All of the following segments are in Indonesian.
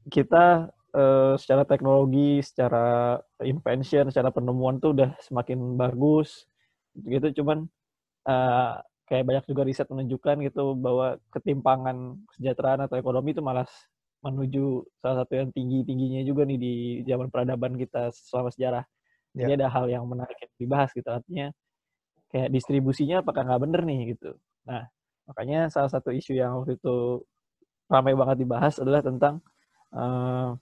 kita secara teknologi, secara invention, secara penemuan tuh udah semakin bagus gitu. Cuman kayak banyak juga riset menunjukkan gitu bahwa ketimpangan kesejahteraan atau ekonomi itu malah menuju salah satu yang tinggi-tingginya juga nih di zaman peradaban kita selama sejarah. Jadi Ya. ada hal yang menarik yang dibahas gitu, artinya kayak distribusinya apakah nggak bener nih gitu. Nah, makanya salah satu isu yang waktu itu ramai banget dibahas adalah tentang uh,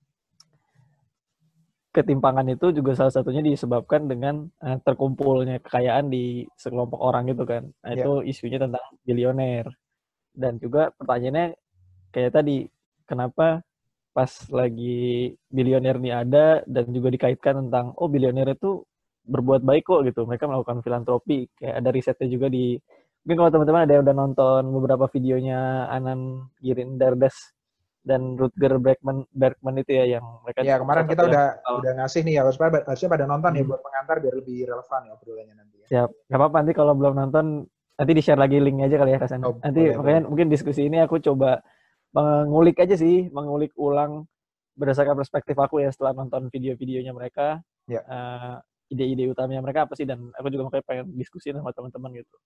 ketimpangan itu juga salah satunya disebabkan dengan terkumpulnya kekayaan di sekelompok orang gitu kan. Nah, Ya. itu isunya tentang bilioner. Dan juga pertanyaannya kayak tadi, kenapa pas lagi bilioner ini ada dan juga dikaitkan tentang, oh bilioner itu berbuat baik kok gitu. Mereka melakukan filantropi. Kayak ada risetnya juga di, mungkin kalau teman-teman ada yang udah nonton beberapa videonya Anand Girindardas dan Rutger Bergman itu ya, yang mereka Ya, kemarin salah kita satu yang udah ngasih nih ya, harusnya pada nonton ya buat pengantar biar lebih relevan ya obrolannya nanti ya. siap. Gak apa-apa, nanti kalau belum nonton, nanti di-share lagi linknya aja kali ya, Kasan. Oh, Nanti boleh, boleh. makanya mungkin diskusi ini aku coba mengulik aja sih, mengulik ulang berdasarkan perspektif aku ya setelah nonton video-videonya mereka, Ya. ide-ide utamanya mereka apa sih, dan aku juga makanya pengen diskusi sama teman-teman gitu.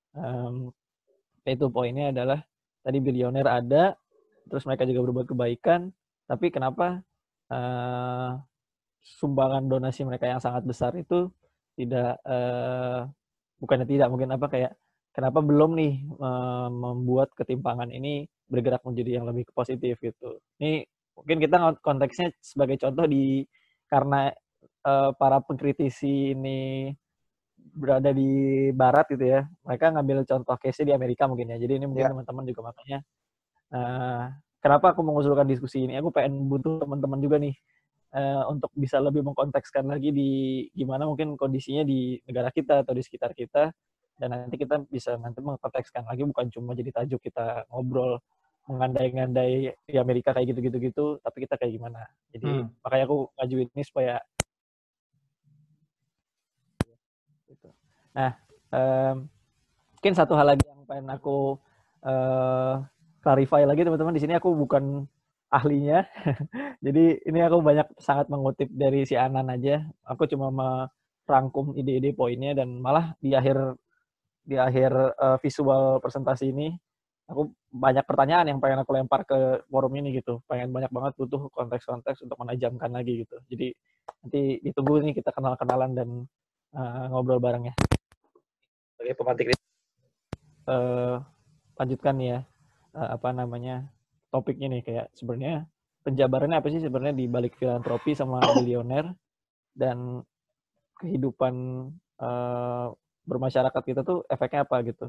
Itu poinnya adalah, tadi bilioner ada, terus mereka juga berbuat kebaikan, tapi kenapa uh, sumbangan donasi mereka yang sangat besar itu tidak bukannya tidak mungkin apa kayak kenapa belum nih membuat ketimpangan ini bergerak menjadi yang lebih positif gitu. Ini mungkin kita konteksnya sebagai contoh di karena para pengkritisi ini berada di barat gitu ya. Mereka ngambil contoh case di Amerika mungkin ya. Jadi ini mungkin Ya. teman-teman juga makanya kenapa aku mengusulkan diskusi ini. Aku pengen butuh teman-teman juga nih untuk bisa lebih mengkontekskan lagi di gimana mungkin kondisinya di negara kita atau di sekitar kita, dan nanti kita bisa nanti mengkontekskan lagi, bukan cuma jadi tajuk kita ngobrol mengandai-ngandai di Amerika kayak gitu-gitu gitu, tapi kita kayak gimana. Jadi Hmm. makanya aku ngajuin ini supaya gitu. Nah, mungkin satu hal lagi yang pengen aku clarify lagi teman-teman, di sini aku bukan ahlinya. Jadi ini aku sangat mengutip dari si Anan aja. Aku cuma merangkum ide-ide poinnya, dan malah di akhir visual presentasi ini aku banyak pertanyaan yang pengen aku lempar ke forum ini gitu. Pengen banyak banget butuh konteks-konteks untuk menajamkan lagi gitu. Jadi nanti ditunggu nih kita kenal-kenalan dan ngobrol bareng ya. Oke, pemantik lanjutkan ya apa namanya topiknya nih, kayak sebenarnya penjabarannya apa sih sebenarnya di balik filantropi sama bilioner, dan kehidupan bermasyarakat kita tuh efeknya apa gitu,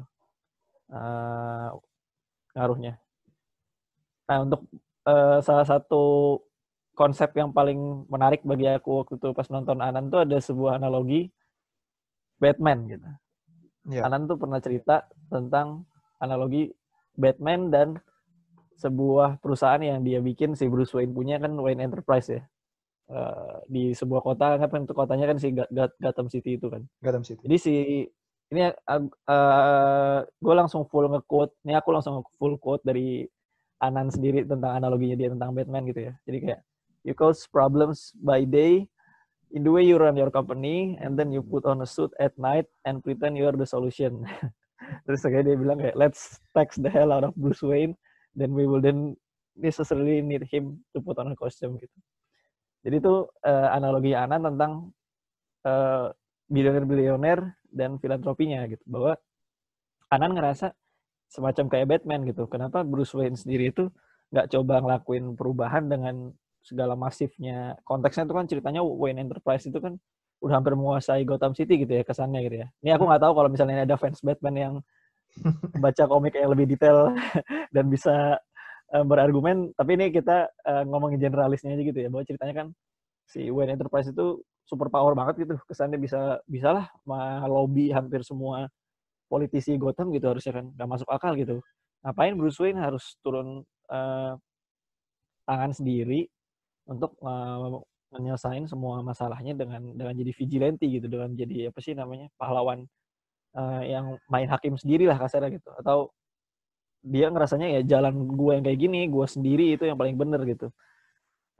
ngaruhnya. Nah, untuk salah satu konsep yang paling menarik bagi aku waktu itu pas nonton Anan tuh ada sebuah analogi Batman gitu. Ya. Anan tuh pernah cerita tentang analogi Batman dan sebuah perusahaan yang dia bikin, si Bruce Wayne punya kan, Wayne Enterprise ya. Di sebuah kota kan, untuk kotanya kan si Gotham City itu kan. Gotham City. Jadi si ini gue langsung full nge-quote. Ini aku langsung full quote dari Anan sendiri tentang analoginya dia tentang Batman gitu ya. Jadi kayak, you cause problems by day in the way you run your company, and then you put on a suit at night and pretend you are the solution. Terus kayak dia bilang kayak, let's tax the hell out of Bruce Wayne, then we will then necessarily need him to put on a costume gitu. Jadi itu analogi Anan tentang bilioner-bilioner dan filantropinya gitu, bahwa Anan ngerasa semacam kayak Batman gitu. Kenapa Bruce Wayne sendiri itu nggak coba ngelakuin perubahan dengan segala masifnya. Konteksnya itu kan ceritanya Wayne Enterprise itu kan udah hampir menguasai Gotham City gitu ya kesannya gitu ya. Ini aku nggak tahu kalau misalnya ada fans Batman yang baca komik yang lebih detail dan bisa berargumen, tapi ini kita ngomongin generalisnya aja gitu ya, bahwa ceritanya kan si Wayne Enterprise itu super power banget gitu, kesannya bisalah melobi hampir semua politisi Gotham gitu, harusnya kan nggak masuk akal gitu. Ngapain Bruce Wayne harus turun tangan sendiri untuk menyelesaikan semua masalahnya dengan jadi vigilante gitu, dengan jadi apa sih namanya, pahlawan yang main hakim sendiri lah kasarnya gitu. Atau dia ngerasanya ya jalan gue yang kayak gini, gue sendiri itu yang paling bener gitu.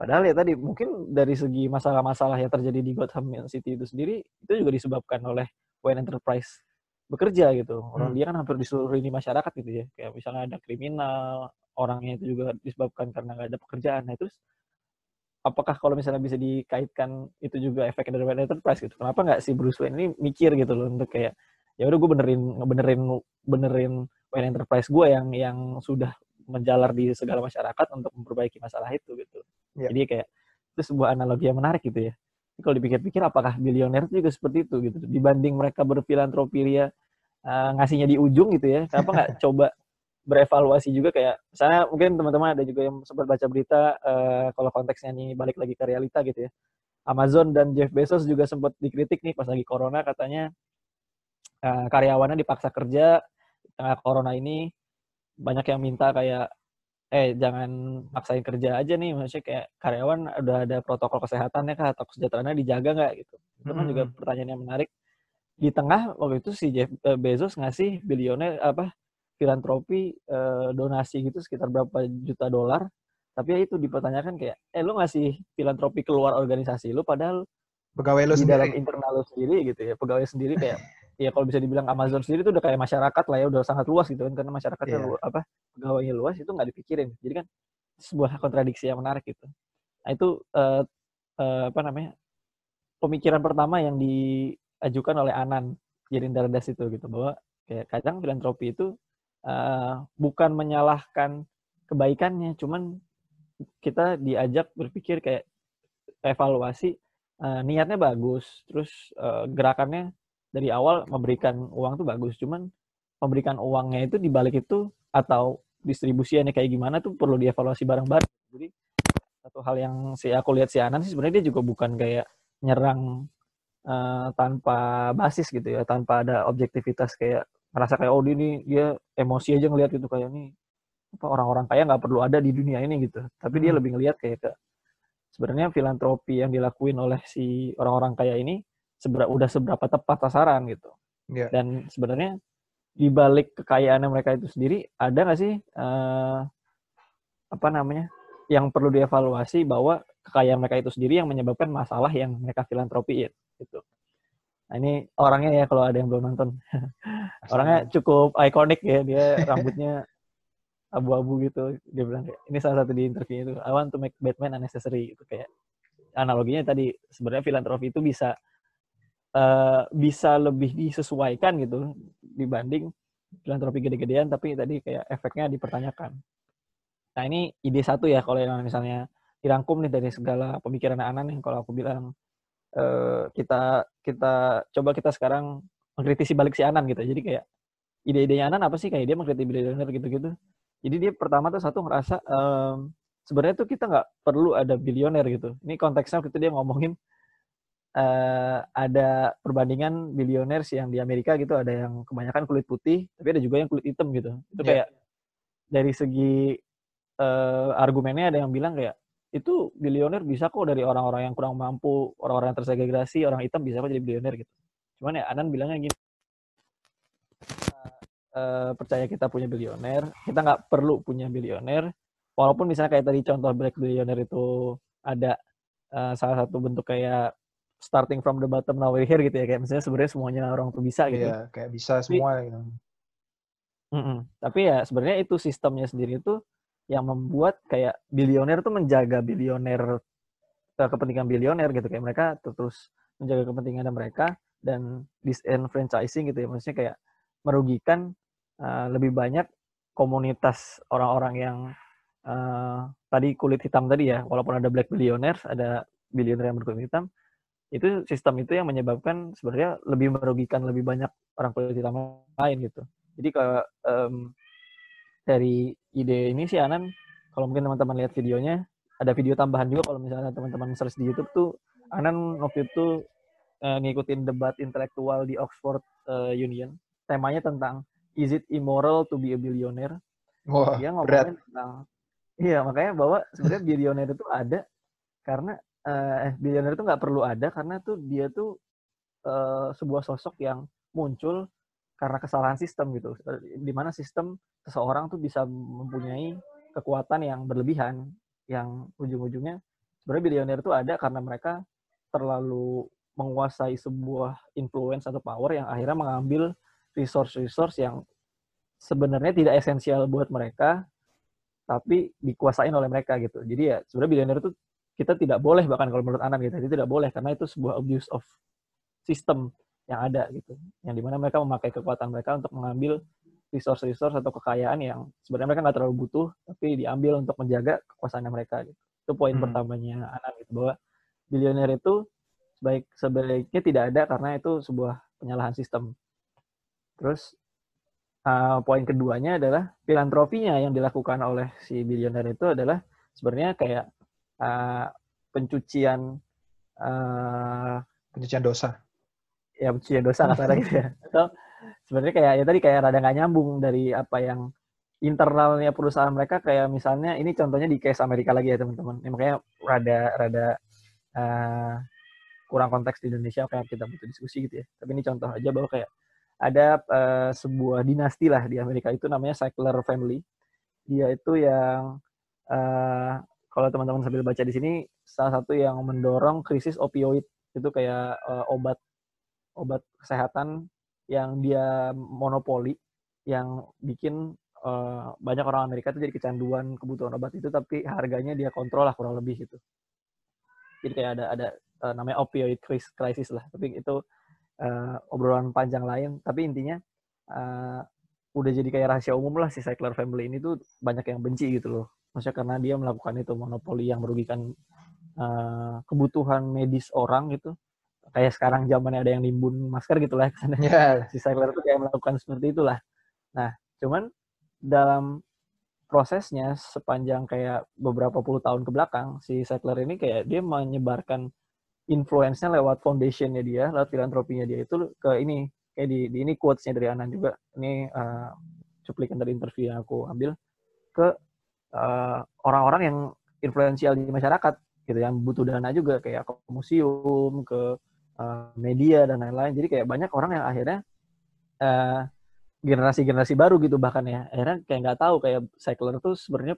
Padahal ya tadi mungkin dari segi masalah-masalah yang terjadi di Gotham City itu sendiri itu juga disebabkan oleh Wayne Enterprise bekerja gitu. Orang dia kan hampir di seluruh lini masyarakat gitu ya. Kayak misalnya ada kriminal, orangnya itu juga disebabkan karena nggak ada pekerjaan. Nah, terus apakah kalau misalnya bisa dikaitkan itu juga efek dari Wayne Enterprise gitu? Kenapa nggak si Bruce Wayne ini mikir gitu loh untuk kayak ya udah gue benerin Wayne Enterprise gue yang sudah menjalar di segala masyarakat untuk memperbaiki masalah itu gitu. Yeah. Jadi kayak itu sebuah analogi yang menarik gitu ya. Kalau dipikir-pikir apakah bilioner juga seperti itu gitu. Dibanding mereka berfilantropi ya ngasihnya di ujung gitu ya. Kenapa nggak coba berevaluasi juga kayak misalnya mungkin teman-teman ada juga yang sempat baca berita kalau konteksnya nih balik lagi ke realita gitu ya. Amazon dan Jeff Bezos juga sempat dikritik nih pas lagi corona katanya karyawannya dipaksa kerja di tengah corona ini banyak yang minta kayak jangan maksain kerja aja nih, maksudnya kayak karyawan udah ada protokol kesehatannya kah atau kesejahteraannya dijaga nggak gitu. Itu kan juga pertanyaan yang menarik. Di tengah waktu itu si Jeff Bezos ngasih bilioner filantropi donasi gitu sekitar berapa juta dolar. Tapi ya itu dipertanyakan kayak lu ngasih filantropi keluar organisasi lu padahal pegawai lu di sendiri. dalam internal lu sendiri gitu ya, pegawai sendiri kayak ya kalau bisa dibilang Amazon sendiri itu udah kayak masyarakat lah ya, udah sangat luas gitu kan karena masyarakatnya pegawainya luas itu nggak dipikirin. Jadi kan sebuah kontradiksi yang menarik gitu. Nah itu pemikiran pertama yang diajukan oleh Anan Girindardas itu gitu bahwa kayak kadang filantropi itu bukan menyalahkan kebaikannya, cuman kita diajak berpikir kayak evaluasi niatnya bagus, terus gerakannya dari awal memberikan uang tuh bagus, cuman memberikan uangnya itu dibalik itu atau distribusinya kayak gimana tuh perlu dievaluasi bareng-bareng. Jadi satu hal yang aku lihat si Anan sih sebenarnya dia juga bukan kayak nyerang tanpa basis gitu ya, tanpa ada objektivitas kayak merasa kayak dia emosi aja ngelihat gitu kayak nih orang-orang kaya nggak perlu ada di dunia ini gitu. Tapi dia lebih ngelihat kayak ke sebenarnya filantropi yang dilakuin oleh si orang-orang kaya ini udah seberapa tepat sasaran gitu. Yeah. Dan sebenarnya di balik kekayaannya mereka itu sendiri ada nggak sih yang perlu dievaluasi bahwa kekayaan mereka itu sendiri yang menyebabkan masalah yang mereka filantropiin gitu. Nah ini orangnya ya kalau ada yang belum nonton orangnya cukup ikonik ya, dia rambutnya abu-abu gitu. Dia bilang kayak ini salah satu di interview itu, I want to make Batman unnecessary gitu. Kayak analoginya tadi sebenarnya filantropi itu bisa lebih disesuaikan gitu dibanding filantropi gede-gedean tapi tadi kayak efeknya dipertanyakan. Nah ini ide satu ya kalau yang misalnya dirangkum nih dari segala pemikiran Anan nih, kalau aku bilang kita coba kita sekarang mengkritisi balik si Anan gitu. Jadi kayak ide-idenya Anan apa sih, kayak dia mengkritik bilioner gitu-gitu. Jadi dia pertama tuh satu ngerasa sebenarnya tuh kita nggak perlu ada bilioner gitu. Ini konteksnya waktu itu dia ngomongin ada perbandingan bilioner yang di Amerika gitu, ada yang kebanyakan kulit putih, tapi ada juga yang kulit hitam gitu. Itu kayak dari segi argumennya ada yang bilang kayak itu bilioner bisa kok dari orang-orang yang kurang mampu, orang-orang yang tersegregasi, orang hitam bisa kok jadi bilioner gitu. Cuman ya Anan bilangnya gini, percaya kita punya bilioner, kita nggak perlu punya bilioner, walaupun misalnya kayak tadi contoh black bilioner itu ada salah satu bentuk kayak starting from the bottom now we're here gitu ya, kayak misalnya sebenarnya semuanya orang tuh bisa gitu. Iya, kayak bisa semua gitu. Tapi ya sebenarnya itu sistemnya sendiri itu yang membuat kayak bilioner tuh menjaga bilioner kepentingan bilioner gitu, kayak mereka terus menjaga kepentingan mereka dan disenfranchising gitu ya, maksudnya kayak merugikan lebih banyak komunitas orang-orang yang tadi kulit hitam tadi ya, walaupun ada black billionaires, ada bilioner yang berkulit hitam, itu sistem itu yang menyebabkan sebenarnya lebih merugikan lebih banyak orang kulit hitam lain gitu. Jadi kalau dari ide ini sih Anan, kalau mungkin teman-teman lihat videonya, ada video tambahan juga kalau misalnya teman-teman search di YouTube tuh, Anan waktu itu ngikutin debat intelektual di Oxford Union. Temanya tentang is it immoral to be a billionaire? Wah, dia ngomongin tentang makanya bahwa sebenarnya billionaire itu ada karena billionaire itu nggak perlu ada karena tuh dia tuh sebuah sosok yang muncul karena kesalahan sistem gitu, di mana sistem seseorang tuh bisa mempunyai kekuatan yang berlebihan yang ujung-ujungnya sebenarnya bilioner itu ada karena mereka terlalu menguasai sebuah influence atau power yang akhirnya mengambil resource-resource yang sebenarnya tidak esensial buat mereka, tapi dikuasain oleh mereka gitu. Jadi ya sebenarnya bilioner itu kita tidak boleh, bahkan kalau menurut Anan gitu, itu tidak boleh karena itu sebuah abuse of system yang ada gitu. Yang dimana mereka memakai kekuatan mereka untuk mengambil resource-resource atau kekayaan yang sebenarnya mereka nggak terlalu butuh, tapi diambil untuk menjaga kekuasaannya mereka gitu. Itu poin pertamanya Anan gitu, bahwa bilioner itu sebaiknya tidak ada karena itu sebuah penyalahan sistem. Terus poin keduanya adalah filantropinya yang dilakukan oleh si bilioner itu adalah sebenarnya kayak pencucian dosa. Ya pencucian dosa kasarnya gitu ya. Atau sebenarnya kayak ya tadi kayak rada nggak nyambung dari apa yang internalnya perusahaan mereka, kayak misalnya ini contohnya di case Amerika lagi ya teman-teman. Ya, makanya rada kurang konteks di Indonesia kayak kita butuh diskusi gitu ya. Tapi ini contoh aja bahwa kayak ada sebuah dinasti lah di Amerika itu namanya Sackler Family. Dia itu yang kalau teman-teman sambil baca di sini, salah satu yang mendorong krisis opioid. Itu kayak obat kesehatan yang dia monopoli, yang bikin banyak orang Amerika itu jadi kecanduan kebutuhan obat itu, tapi harganya dia kontrol lah kurang lebih gitu. Jadi kayak ada namanya opioid crisis lah, tapi itu obrolan panjang lain. Tapi intinya udah jadi kayak rahasia umum lah si Sackler Family ini tuh banyak yang benci gitu loh. Maksudnya karena dia melakukan itu monopoli yang merugikan kebutuhan medis orang gitu. Kayak sekarang zamannya ada yang nimbun masker gitu lah. Yeah. Si Sackler tuh kayak melakukan seperti itulah. Nah, cuman dalam prosesnya sepanjang kayak beberapa puluh tahun ke belakang, si Sackler ini kayak dia menyebarkan influence-nya lewat foundation-nya dia, lewat filantropinya dia itu ke ini, kayak di ini quotes-nya dari Anan juga. Ini cuplikan dari interview yang aku ambil, ke orang-orang yang influensial di masyarakat gitu, yang butuh dana juga, kayak ke museum, ke media dan lain-lain. Jadi kayak banyak orang yang akhirnya generasi-generasi baru gitu bahkan ya, akhirnya kayak nggak tahu kayak Sackler tuh sebenarnya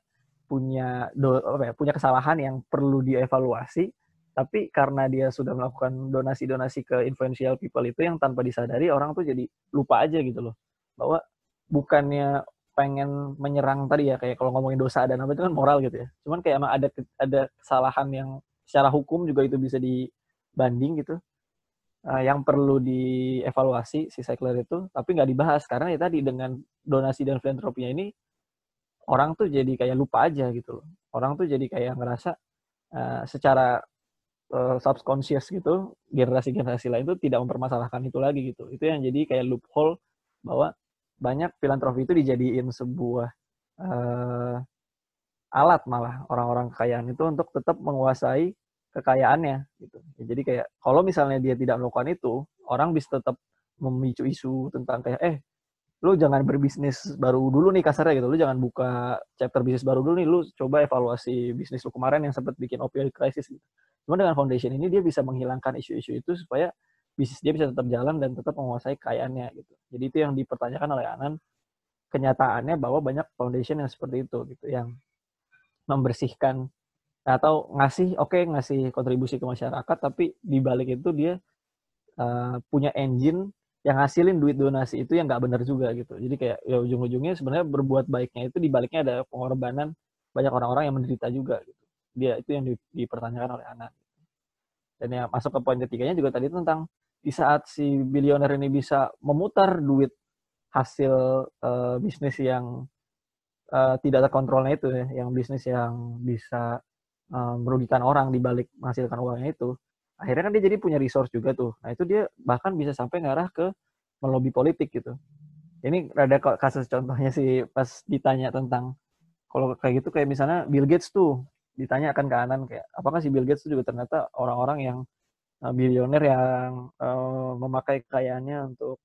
punya kesalahan yang perlu dievaluasi, tapi karena dia sudah melakukan donasi-donasi ke influential people itu yang tanpa disadari orang tuh jadi lupa aja gitu loh, bahwa bukannya pengen menyerang tadi ya, kayak kalau ngomongin dosa dan apa itu kan moral gitu ya, cuman kayak emang ada kesalahan yang secara hukum juga itu bisa dibanding gitu, yang perlu dievaluasi si Sackler itu, tapi nggak dibahas karena ya tadi dengan donasi dan filantropinya ini orang tuh jadi kayak lupa aja gitu loh. Orang tuh jadi kayak ngerasa secara subconscious gitu, generasi-generasi lain tuh tidak mempermasalahkan itu lagi gitu. Itu yang jadi kayak loophole bahwa banyak filantropi itu dijadiin sebuah alat malah orang-orang kekayaan itu untuk tetap menguasai kekayaannya gitu. Ya, jadi kayak kalau misalnya dia tidak melakukan itu, orang bisa tetap memicu isu tentang kayak lu jangan berbisnis baru dulu nih kasarnya gitu. Lu jangan buka chapter bisnis baru dulu nih. Lu coba evaluasi bisnis lu kemarin yang sempat bikin opioid crisis gitu. Cuma dengan foundation ini dia bisa menghilangkan isu-isu itu supaya bisnis dia bisa tetap jalan dan tetap menguasai kekayaannya gitu. Jadi itu yang dipertanyakan oleh Anan. Kenyataannya bahwa banyak foundation yang seperti itu gitu, yang membersihkan atau ngasih kontribusi ke masyarakat, tapi di balik itu dia punya engine yang ngasilin duit donasi itu yang nggak benar juga gitu. Jadi kayak ya ujung-ujungnya sebenarnya berbuat baiknya itu di baliknya ada pengorbanan banyak orang-orang yang menderita juga gitu. Dia itu yang dipertanyakan oleh Anan. Dan yang masuk ke poin ketiganya juga tadi tentang di saat si bilioner ini bisa memutar duit hasil bisnis yang tidak terkontrolnya itu ya, yang bisnis yang bisa merugikan orang di balik menghasilkan uangnya itu, akhirnya kan dia jadi punya resource juga tuh. Nah itu dia bahkan bisa sampai ngarah ke melobi politik gitu. Ini ada kasus contohnya sih pas ditanya tentang kalau kayak gitu, kayak misalnya Bill Gates tuh ditanyakan ke Anan kayak apakah si Bill Gates tuh juga ternyata orang-orang yang bilioner yang memakai kekayaannya untuk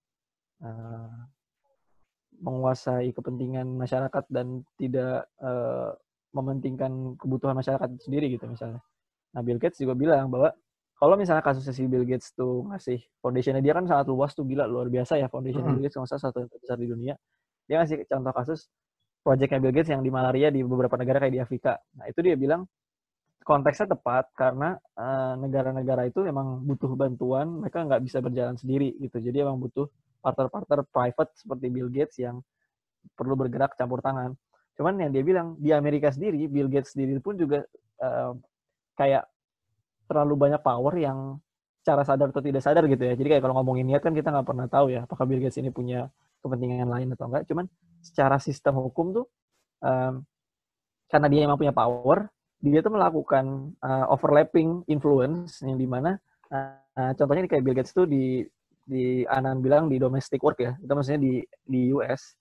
menguasai kepentingan masyarakat dan tidak mementingkan kebutuhan masyarakat sendiri gitu misalnya. Nah Bill Gates juga bilang bahwa kalau misalnya kasusnya si Bill Gates tuh ngasih foundationnya dia kan sangat luas tuh, gila luar biasa ya foundationnya Bill Gates, salah satu yang terbesar di dunia. Dia ngasih contoh kasus proyeknya Bill Gates yang di malaria di beberapa negara kayak di Afrika. Nah itu dia bilang konteksnya tepat karena negara-negara itu emang butuh bantuan, mereka nggak bisa berjalan sendiri gitu. Jadi emang butuh partner-partner private seperti Bill Gates yang perlu bergerak campur tangan. Cuman yang dia bilang di Amerika sendiri, Bill Gates sendiri pun juga kayak terlalu banyak power yang secara sadar atau tidak sadar gitu ya. Jadi kayak kalau ngomongin niat kan kita nggak pernah tahu ya apakah Bill Gates ini punya kepentingan lain atau enggak. Cuman secara sistem hukum tuh karena dia emang punya power, dia tuh melakukan overlapping influence yang dimana contohnya kayak Bill Gates tuh di Anan bilang di domestic work ya, itu maksudnya di US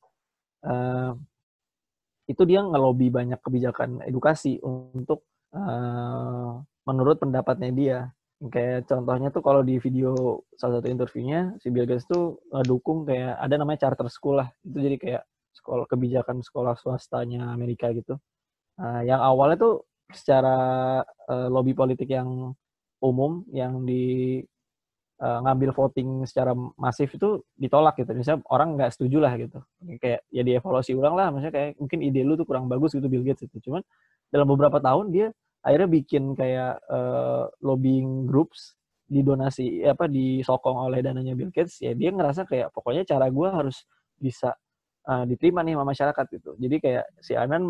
itu dia ngelobi banyak kebijakan edukasi untuk menurut pendapatnya dia. Kayak contohnya tuh kalau di video salah satu interviewnya si Bill Gates tuh ngedukung kayak ada namanya charter school lah, itu jadi kayak sekolah kebijakan sekolah swastanya Amerika gitu. Yang awalnya tuh secara lobby politik yang umum yang di ngambil voting secara masif itu ditolak gitu. Misalnya orang nggak setuju lah gitu. Kayak ya dievaluasi ulang lah. Maksudnya kayak mungkin ide lu tuh kurang bagus gitu Bill Gates itu. Cuman dalam beberapa tahun dia akhirnya bikin kayak lobbying groups didonasi disokong oleh dananya Bill Gates. Ya dia ngerasa kayak pokoknya cara gue harus bisa diterima nih sama masyarakat gitu. Jadi kayak si Anan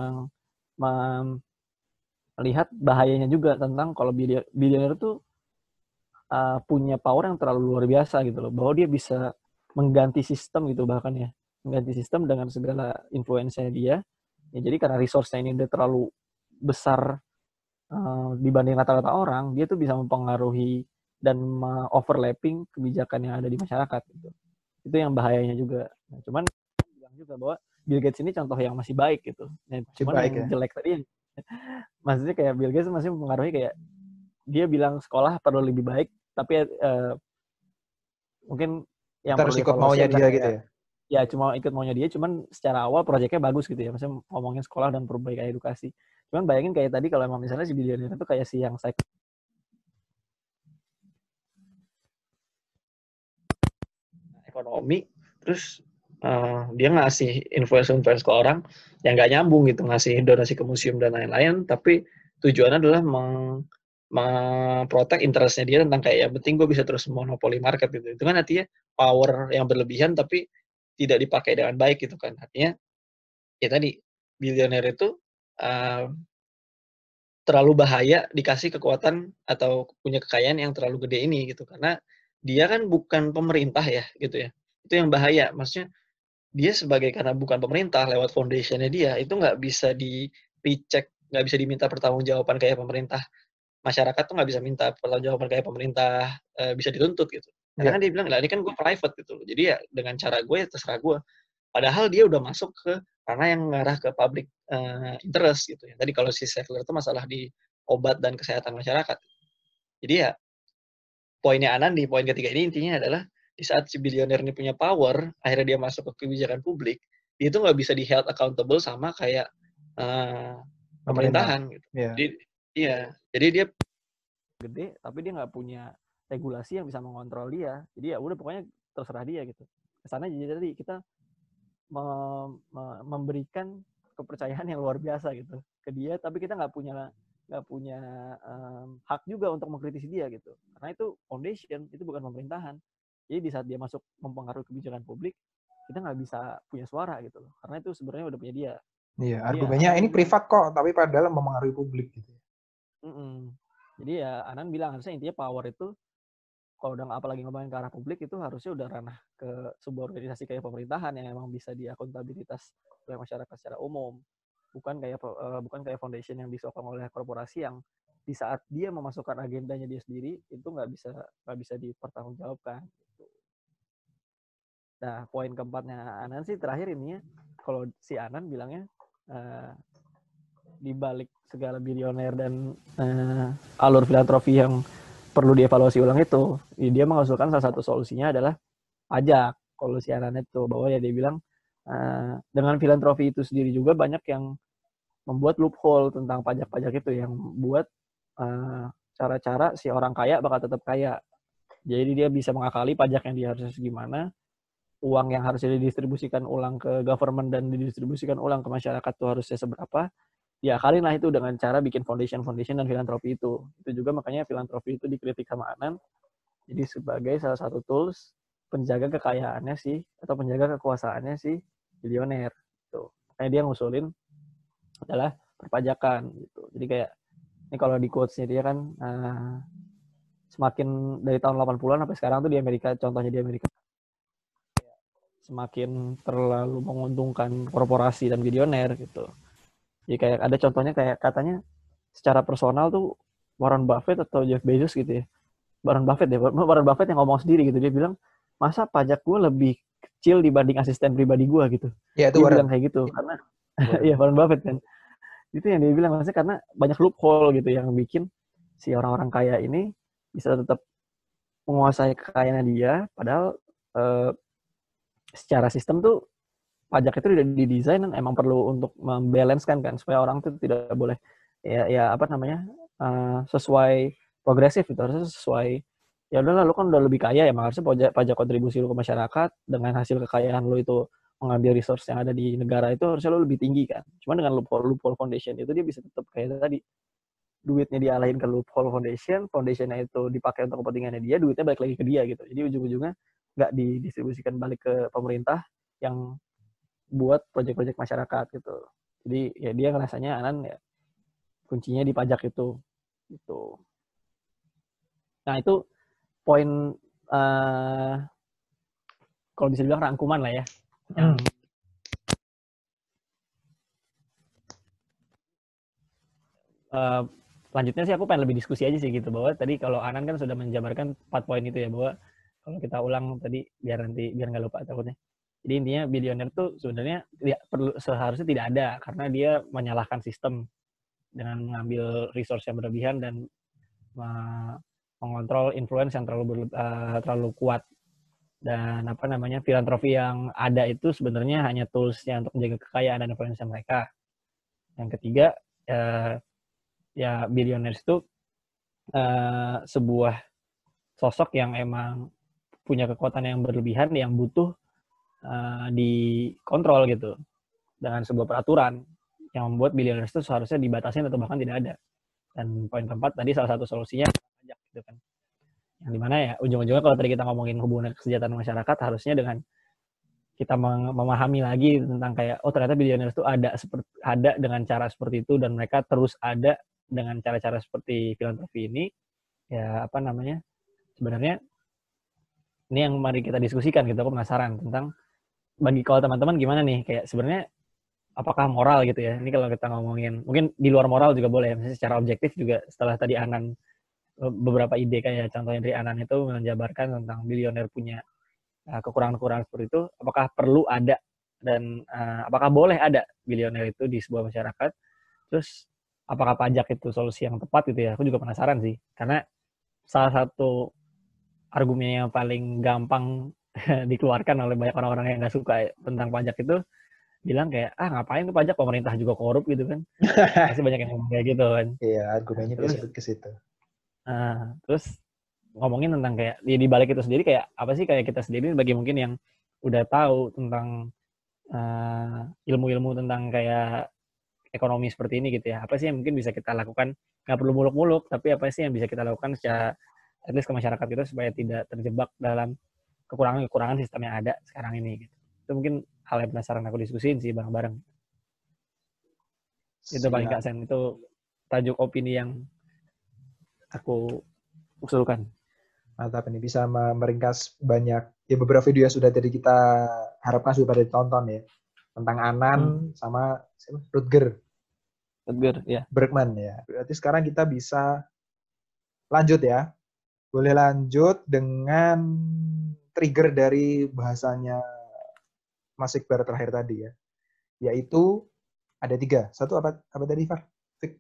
melihat bahayanya juga tentang kalau billionaire tuh punya power yang terlalu luar biasa gitu loh, bahwa dia bisa mengganti sistem gitu bahkan ya, mengganti sistem dengan segala influence-nya dia. Ya, jadi karena resource-nya ini udah terlalu besar dibanding rata-rata orang, dia tuh bisa mempengaruhi dan overlapping kebijakan yang ada di masyarakat gitu. Itu yang bahayanya juga. Nah, cuman bilang juga bahwa Bill Gates ini contoh yang masih baik gitu. Nah, cuman baik, yang ya? jelek tadi maksudnya kayak Bill Gates masih mempengaruhi kayak dia bilang sekolah perlu lebih baik, tapi mungkin yang Kita perlu harus ikut dievaluasi maunya adalah dia kayak gitu ya? ya cuma ikut maunya dia, cuman secara awal proyeknya bagus gitu ya, maksudnya ngomongin sekolah dan perbaikan edukasi. Cuman bayangin kayak tadi kalau emang misalnya si billionaire itu kayak si yang ekonomi, terus dia ngasih influence ke orang yang nggak nyambung gitu, ngasih donasi ke museum dan lain-lain, tapi tujuannya adalah memprotek interestnya dia tentang kayak yang penting gue bisa terus monopoli market gitu. Itu kan artinya power yang berlebihan tapi tidak dipakai dengan baik gitu kan. Artinya ya tadi billionaire itu terlalu bahaya dikasih kekuatan atau punya kekayaan yang terlalu gede ini gitu, karena dia kan bukan pemerintah ya gitu ya. Itu yang bahaya, maksudnya dia sebagai karena bukan pemerintah lewat foundationnya dia itu nggak bisa di-recheck, nggak bisa diminta pertanggungjawaban kayak pemerintah. Masyarakat tuh nggak bisa minta pertanggungjawaban kayak pemerintah, bisa dituntut gitu. Karena kan dia bilang, lah ini kan gue private gitu. Jadi ya dengan cara gue ya terserah gue. Padahal dia udah masuk ke ranah yang mengarah ke public interest gitu ya. Tadi kalau si Sackler itu masalah di obat dan kesehatan masyarakat. Jadi ya poinnya Anan di poin ketiga ini intinya adalah di saat si billionaire ini punya power, akhirnya dia masuk ke kebijakan publik, dia itu nggak bisa di held accountable sama kayak pemerintahan gitu. Yeah. Jadi iya, jadi dia gede tapi dia nggak punya regulasi yang bisa mengontrol dia. Jadi ya udah pokoknya terserah dia gitu. Kesannya jadi kita memberikan kepercayaan yang luar biasa gitu ke dia, tapi kita nggak punya hak juga untuk mengkritisi dia gitu, karena itu foundation, itu bukan pemerintahan. Jadi di saat dia masuk mempengaruhi kebijakan publik, kita nggak bisa punya suara gitu loh, karena itu sebenarnya udah punya dia. Iya, argumennya ini privat kok, tapi padahal mempengaruhi publik gitu. Jadi ya Anan bilang harusnya intinya power itu kalau udah apalagi ngomongin ke arah publik itu harusnya udah ranah ke sebuah organisasi kayak pemerintahan yang emang bisa diakuntabilitas oleh masyarakat secara umum, bukan kayak foundation yang disokong oleh korporasi yang di saat dia memasukkan agendanya dia sendiri itu nggak bisa dipertanggungjawabkan. Gitu. Nah poin keempatnya Anan sih terakhir ini ya, kalau si Anan bilangnya di balik segala bilioner dan alur filantropi yang perlu dievaluasi ulang itu, dia mengusulkan salah satu solusinya adalah pajak. Kalau si Anan itu bahwa ya dia bilang dengan filantropi itu sendiri juga banyak yang membuat loophole tentang pajak-pajak itu yang buat cara-cara si orang kaya bakal tetap kaya. Jadi dia bisa mengakali pajak yang dia harusnya gimana, uang yang harusnya didistribusikan ulang ke government dan didistribusikan ulang ke masyarakat tuh harusnya seberapa. ya kali lah itu dengan cara bikin foundation dan filantropi itu juga makanya filantropi itu dikritik sama Anan jadi sebagai salah satu tools penjaga kekayaannya sih atau penjaga kekuasaannya si bilioner gitu. Makanya dia ngusulin adalah perpajakan gitu. Jadi kayak ini kalau di quotes-nya dia kan semakin dari tahun 80-an sampai sekarang tuh di Amerika, contohnya di Amerika semakin terlalu menguntungkan korporasi dan bilioner gitu. Jadi kayak ada contohnya kayak katanya secara personal tuh Warren Buffett atau Jeff Bezos gitu ya. Warren Buffett yang ngomong sendiri gitu. Dia bilang, masa pajak gue lebih kecil dibanding asisten pribadi gue gitu. Ya, itu dia Warren. bilang kayak gitu. Karena, iya Warren Buffett kan. Itu yang dia bilang, maksudnya karena banyak loophole gitu yang bikin si orang-orang kaya ini bisa tetap menguasai kekayaannya dia. Padahal secara sistem tuh pajak itu udah didesain dan emang perlu untuk membalancekan kan supaya orang tuh tidak boleh ya apa namanya sesuai progresif itu harusnya sesuai ya udahlah lu kan udah lebih kaya ya harusnya pajak kontribusi lu ke masyarakat dengan hasil kekayaan lu itu mengambil resource yang ada di negara itu harusnya lu lebih tinggi kan. Cuma dengan loophole foundation itu dia bisa tetap kayak tadi duitnya dialahin ke loophole foundationnya itu dipakai untuk kepentingannya dia, duitnya balik lagi ke dia gitu. Jadi ujung-ujungnya nggak didistribusikan balik ke pemerintah yang buat proyek-proyek masyarakat gitu. Jadi ya dia ngerasanya Anan ya kuncinya di pajak itu gitu. Nah itu poin kalau bisa bilang rangkuman lah ya. Selanjutnya sih aku pengen lebih diskusi aja sih gitu bahwa tadi kalau Anan kan sudah menjabarkan 4 poin itu ya bahwa kalau kita ulang tadi biar nggak lupa takutnya. Jadi intinya bilioner tuh sebenarnya seharusnya tidak ada karena dia menyalahkan sistem dengan mengambil resource yang berlebihan dan mengontrol influence yang terlalu kuat. Dan apa namanya filantropi yang ada itu sebenarnya hanya toolsnya untuk menjaga kekayaan dan influence mereka. Yang ketiga ya billionaires itu sebuah sosok yang emang punya kekuatan yang berlebihan yang butuh dikontrol gitu dengan sebuah peraturan yang membuat billionaires itu seharusnya dibatasin atau bahkan tidak ada. Dan poin keempat tadi salah satu solusinya pajak gitu kan. Yang dimana ya ujung-ujungnya kalau tadi kita ngomongin hubungan kesejahteraan masyarakat harusnya dengan kita memahami lagi tentang kayak oh ternyata billionaires itu ada dengan cara seperti itu dan mereka terus ada dengan cara-cara seperti filantropi ini ya apa namanya sebenarnya ini yang mari kita diskusikan gitu. Aku penasaran tentang bagi kalau teman-teman gimana nih kayak sebenarnya apakah moral gitu ya ini kalau kita ngomongin mungkin di luar moral juga boleh misalnya secara objektif juga setelah tadi Anan beberapa ide kayak contohnya dari Anan itu menjabarkan tentang bilioner punya kekurangan-kekurangan seperti itu apakah perlu ada dan apakah boleh ada bilioner itu di sebuah masyarakat terus apakah pajak itu solusi yang tepat gitu ya aku juga penasaran sih karena salah satu argumen yang paling gampang dikeluarkan oleh banyak orang-orang yang nggak suka tentang pajak itu bilang kayak ngapain tuh pajak pemerintah juga korup gitu kan pasti banyak yang ngomong kayak gitu kan iya argumennya biasa ke situ terus ngomongin tentang kayak di balik itu sendiri kayak apa sih kayak kita sendiri bagi mungkin yang udah tahu tentang ilmu-ilmu tentang kayak ekonomi seperti ini gitu ya apa sih yang mungkin bisa kita lakukan nggak perlu muluk-muluk tapi apa sih yang bisa kita lakukan secara at least ke masyarakat kita supaya tidak terjebak dalam kekurangan sistem yang ada sekarang ini gitu. Itu mungkin hal yang penasaran aku diskusiin sih bareng-bareng. Itu paling Kak Sen, itu tajuk opini yang aku usulkan. Mantap ini bisa meringkas banyak ya beberapa video yang sudah tadi kita harapkan sudah pada ditonton ya tentang Anan sama Rutger ya. Bregman ya. Berarti sekarang kita bisa lanjut ya. Boleh lanjut dengan trigger dari bahasanya Mas Iqbar terakhir tadi ya. Yaitu ada 3. Satu apa tadi, Far?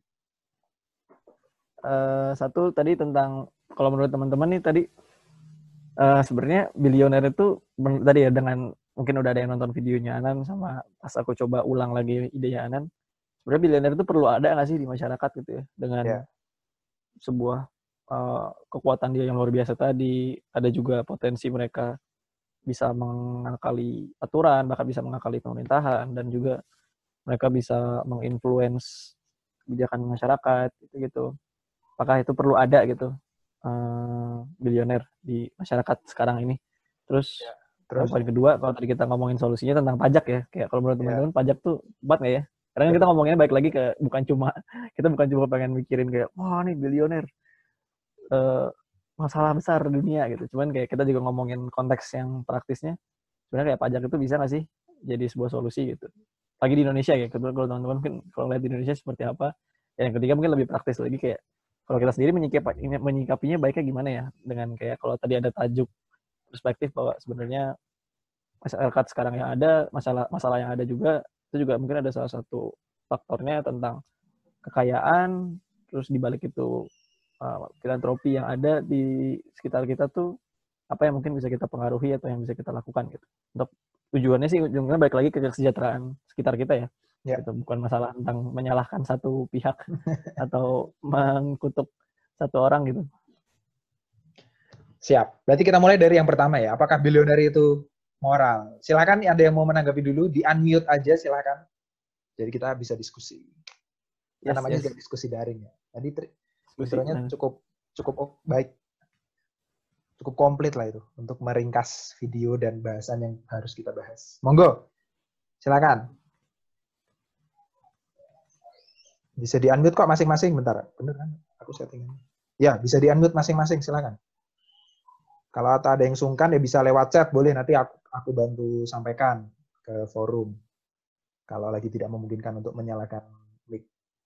Satu tadi tentang kalau menurut teman-teman nih tadi sebenarnya bilioner itu tadi ya dengan mungkin udah ada yang nonton videonya Anan sama pas aku coba ulang lagi idenya Anan. Sebenarnya bilioner itu perlu ada nggak sih di masyarakat gitu ya dengan sebuah kekuatan dia yang luar biasa tadi, ada juga potensi mereka bisa mengakali aturan, bahkan bisa mengakali pemerintahan dan juga mereka bisa menginfluence kebijakan masyarakat gitu. Apakah itu perlu ada gitu bilioner di masyarakat sekarang ini. Terus yang poin kedua, kalau tadi kita ngomongin solusinya tentang pajak ya, kayak kalau menurut teman-teman pajak tuh tepat nggak ya? Karena kita ngomonginnya balik lagi ke bukan cuma pengen mikirin kayak wah nih bilioner masalah besar dunia gitu. Cuman kayak kita juga ngomongin konteks yang praktisnya. Sebenarnya kayak pajak itu bisa nggak sih jadi sebuah solusi gitu? Lagi di Indonesia ya, kebetulan kalau teman-teman mungkin kalau lihat di Indonesia seperti apa. Yang ketiga mungkin lebih praktis lagi kayak kalau kita sendiri menyikapinya baiknya gimana ya? Dengan kayak kalau tadi ada tajuk perspektif bahwa sebenarnya masyarakat sekarang yang ada, masalah yang ada juga, itu juga mungkin ada salah satu faktornya tentang kekayaan, terus dibalik itu filantropi yang ada di sekitar kita tuh apa yang mungkin bisa kita pengaruhi atau yang bisa kita lakukan gitu. Untuk tujuannya sih ujungnya balik lagi ke kesejahteraan sekitar kita ya. Gitu. Bukan masalah tentang menyalahkan satu pihak atau mengkutuk satu orang gitu. Siap. Berarti kita mulai dari yang pertama ya. Apakah bilioner itu moral? Silakan ada yang mau menanggapi dulu, di-unmute aja silakan. Jadi kita bisa diskusi. Namanya juga diskusi daring ya. Tadi intronya cukup baik. Cukup komplit lah itu untuk meringkas video dan bahasan yang harus kita bahas. Monggo. Silakan. Bisa di-unmute kok masing-masing, bentar. Bener kan? Aku settingan. Ya, bisa di-unmute masing-masing, silakan. Kalau ada yang sungkan ya bisa lewat chat, boleh nanti aku bantu sampaikan ke forum. Kalau lagi tidak memungkinkan untuk menyalakan mic.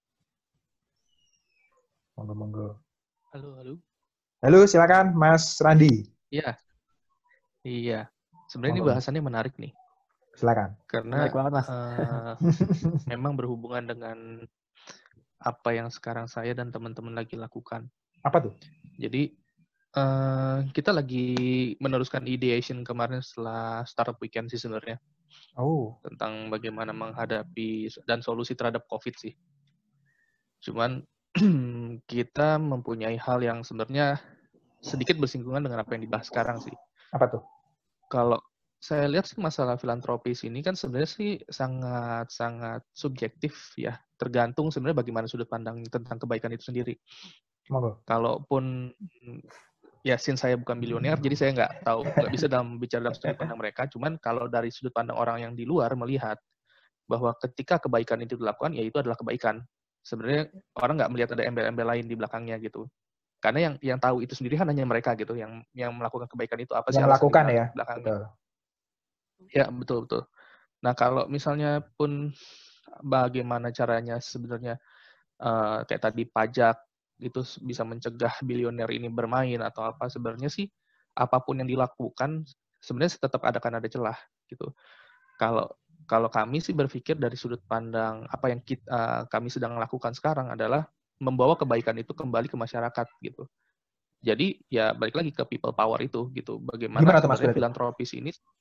Monggo. Halo, silakan Mas Randi. Iya. Sebenarnya ini bahasannya menarik nih. Silakan. Karena menarik banget, Mas. memang berhubungan dengan apa yang sekarang saya dan teman-teman lagi lakukan. Apa tuh? Jadi kita lagi meneruskan ideation kemarin setelah startup weekend sih sebenarnya. Tentang bagaimana menghadapi dan solusi terhadap COVID sih. Cuman kita mempunyai hal yang sebenarnya sedikit bersinggungan dengan apa yang dibahas sekarang sih. Apa tuh? Kalau saya lihat sih masalah filantropis ini kan sebenarnya sih sangat subjektif ya. Tergantung sebenarnya bagaimana sudut pandang tentang kebaikan itu sendiri. Kalaupun ya since saya bukan bilioner, jadi saya nggak bisa bicara dalam sudut pandang mereka. Cuman kalau dari sudut pandang orang yang di luar melihat bahwa ketika kebaikan itu dilakukan, ya itu adalah kebaikan. Sebenarnya orang nggak melihat ada embel-embel lain di belakangnya gitu. Karena yang tahu itu sendiri kan hanya mereka gitu, yang melakukan kebaikan itu apa sih yang melakukan ya belakangnya. Betul. Ya betul. Nah kalau misalnya pun bagaimana caranya sebenarnya kayak tadi pajak itu bisa mencegah bilioner ini bermain atau apa, sebenarnya sih apapun yang dilakukan sebenarnya tetap akan ada celah gitu. Kalau kami sih berpikir dari sudut pandang apa yang kami sedang lakukan sekarang adalah membawa kebaikan itu kembali ke masyarakat gitu. Jadi ya balik lagi ke people power itu gitu. Bagaimana sebenarnya filantropis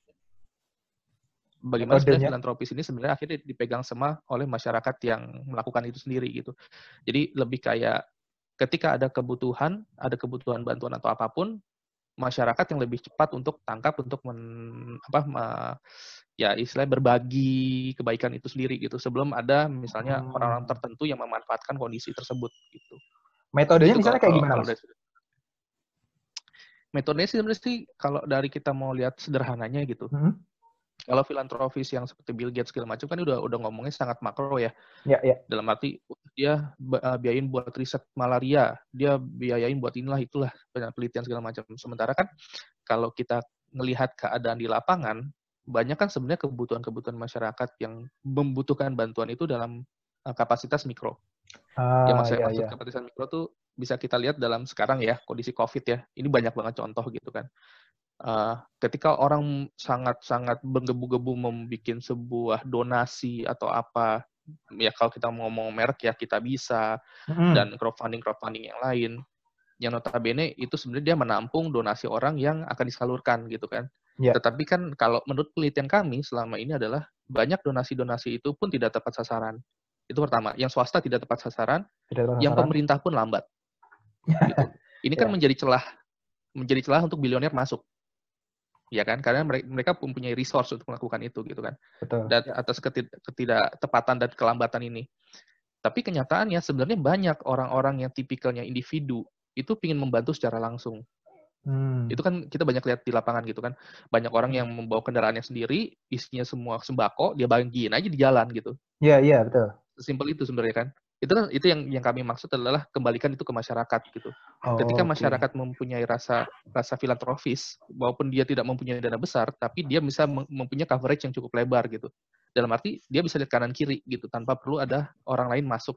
ini sebenarnya akhirnya dipegang sama oleh masyarakat yang melakukan itu sendiri gitu. Jadi lebih kayak ketika ada kebutuhan bantuan atau apapun, masyarakat yang lebih cepat untuk tangkap untuk istilahnya berbagi kebaikan itu sendiri gitu sebelum ada misalnya orang-orang tertentu yang memanfaatkan kondisi tersebut gitu. Metodenya misalnya kayak gimana, Mas? Metodenya sebenarnya sih kalau dari kita mau lihat sederhananya gitu. Kalau filantropis yang seperti Bill Gates segala macam kan udah ngomongnya sangat makro ya. Iya. Dalam arti dia biayain buat riset malaria, dia biayain buat itulah penelitian segala macam. Sementara kan kalau kita ngelihat keadaan di lapangan, banyak kan sebenarnya kebutuhan masyarakat yang membutuhkan bantuan itu dalam kapasitas mikro. Yang maksud kapasitas mikro tuh bisa kita lihat dalam sekarang ya, kondisi COVID ya. Ini banyak banget contoh gitu kan. Ketika orang sangat bergebu-gebu membuat sebuah donasi atau apa, ya kalau kita ngomong merek ya kita bisa, dan crowdfunding yang lain, yang notabene itu sebenarnya dia menampung donasi orang yang akan disalurkan gitu kan. Tetapi kan kalau menurut penelitian kami selama ini adalah banyak donasi-donasi itu pun tidak tepat sasaran. Itu pertama, yang swasta tidak tepat sasaran, yang pemerintah pun lambat. Gitu. Ini kan menjadi celah untuk bilioner masuk. Ya kan, karena mereka mempunyai resource untuk melakukan itu gitu kan. Betul. Dan atas ketidaktepatan dan kelambatan ini. Tapi kenyataannya sebenarnya banyak orang-orang yang tipikalnya individu itu ingin membantu secara langsung. Itu kan kita banyak lihat di lapangan gitu kan. Banyak orang yang membawa kendaraannya sendiri, isinya semua sembako, dia bagiin aja di jalan gitu. Iya, betul. Simpel itu sebenarnya kan. Itu yang kami maksud adalah kembalikan itu ke masyarakat gitu. Ketika masyarakat mempunyai rasa filantropis, walaupun dia tidak mempunyai dana besar, tapi dia bisa mempunyai coverage yang cukup lebar gitu. Dalam arti dia bisa lihat kanan kiri gitu tanpa perlu ada orang lain masuk.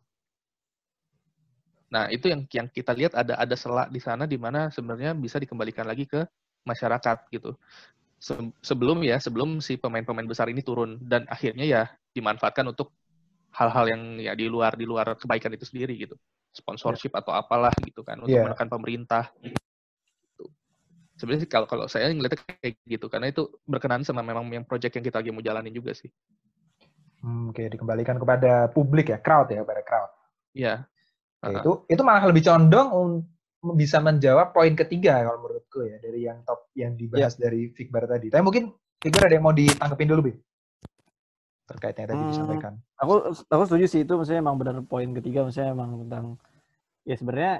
Nah, itu yang kita lihat ada selak di sana di mana sebenarnya bisa dikembalikan lagi ke masyarakat gitu. Sebelum si pemain-pemain besar ini turun dan akhirnya ya dimanfaatkan untuk hal-hal yang ya di luar kebaikan itu sendiri gitu. Sponsorship atau apalah gitu kan untuk menekan pemerintah. Gitu. Sebenarnya sih kalau saya ngeliatnya kayak gitu karena itu berkenaan sama memang yang project yang kita lagi mau jalanin juga sih. Oke, dikembalikan kepada publik ya, pada crowd. Iya. Itu malah lebih condong bisa menjawab poin ketiga kalau menurutku ya dari yang top yang dibahas dari Fikbar tadi. Tapi mungkin Fikbar ada yang mau ditanggepin dulu, Bi? Terkait yang tadi disampaikan. Aku setuju sih itu, maksudnya emang benar poin ketiga, maksudnya emang tentang ya sebenarnya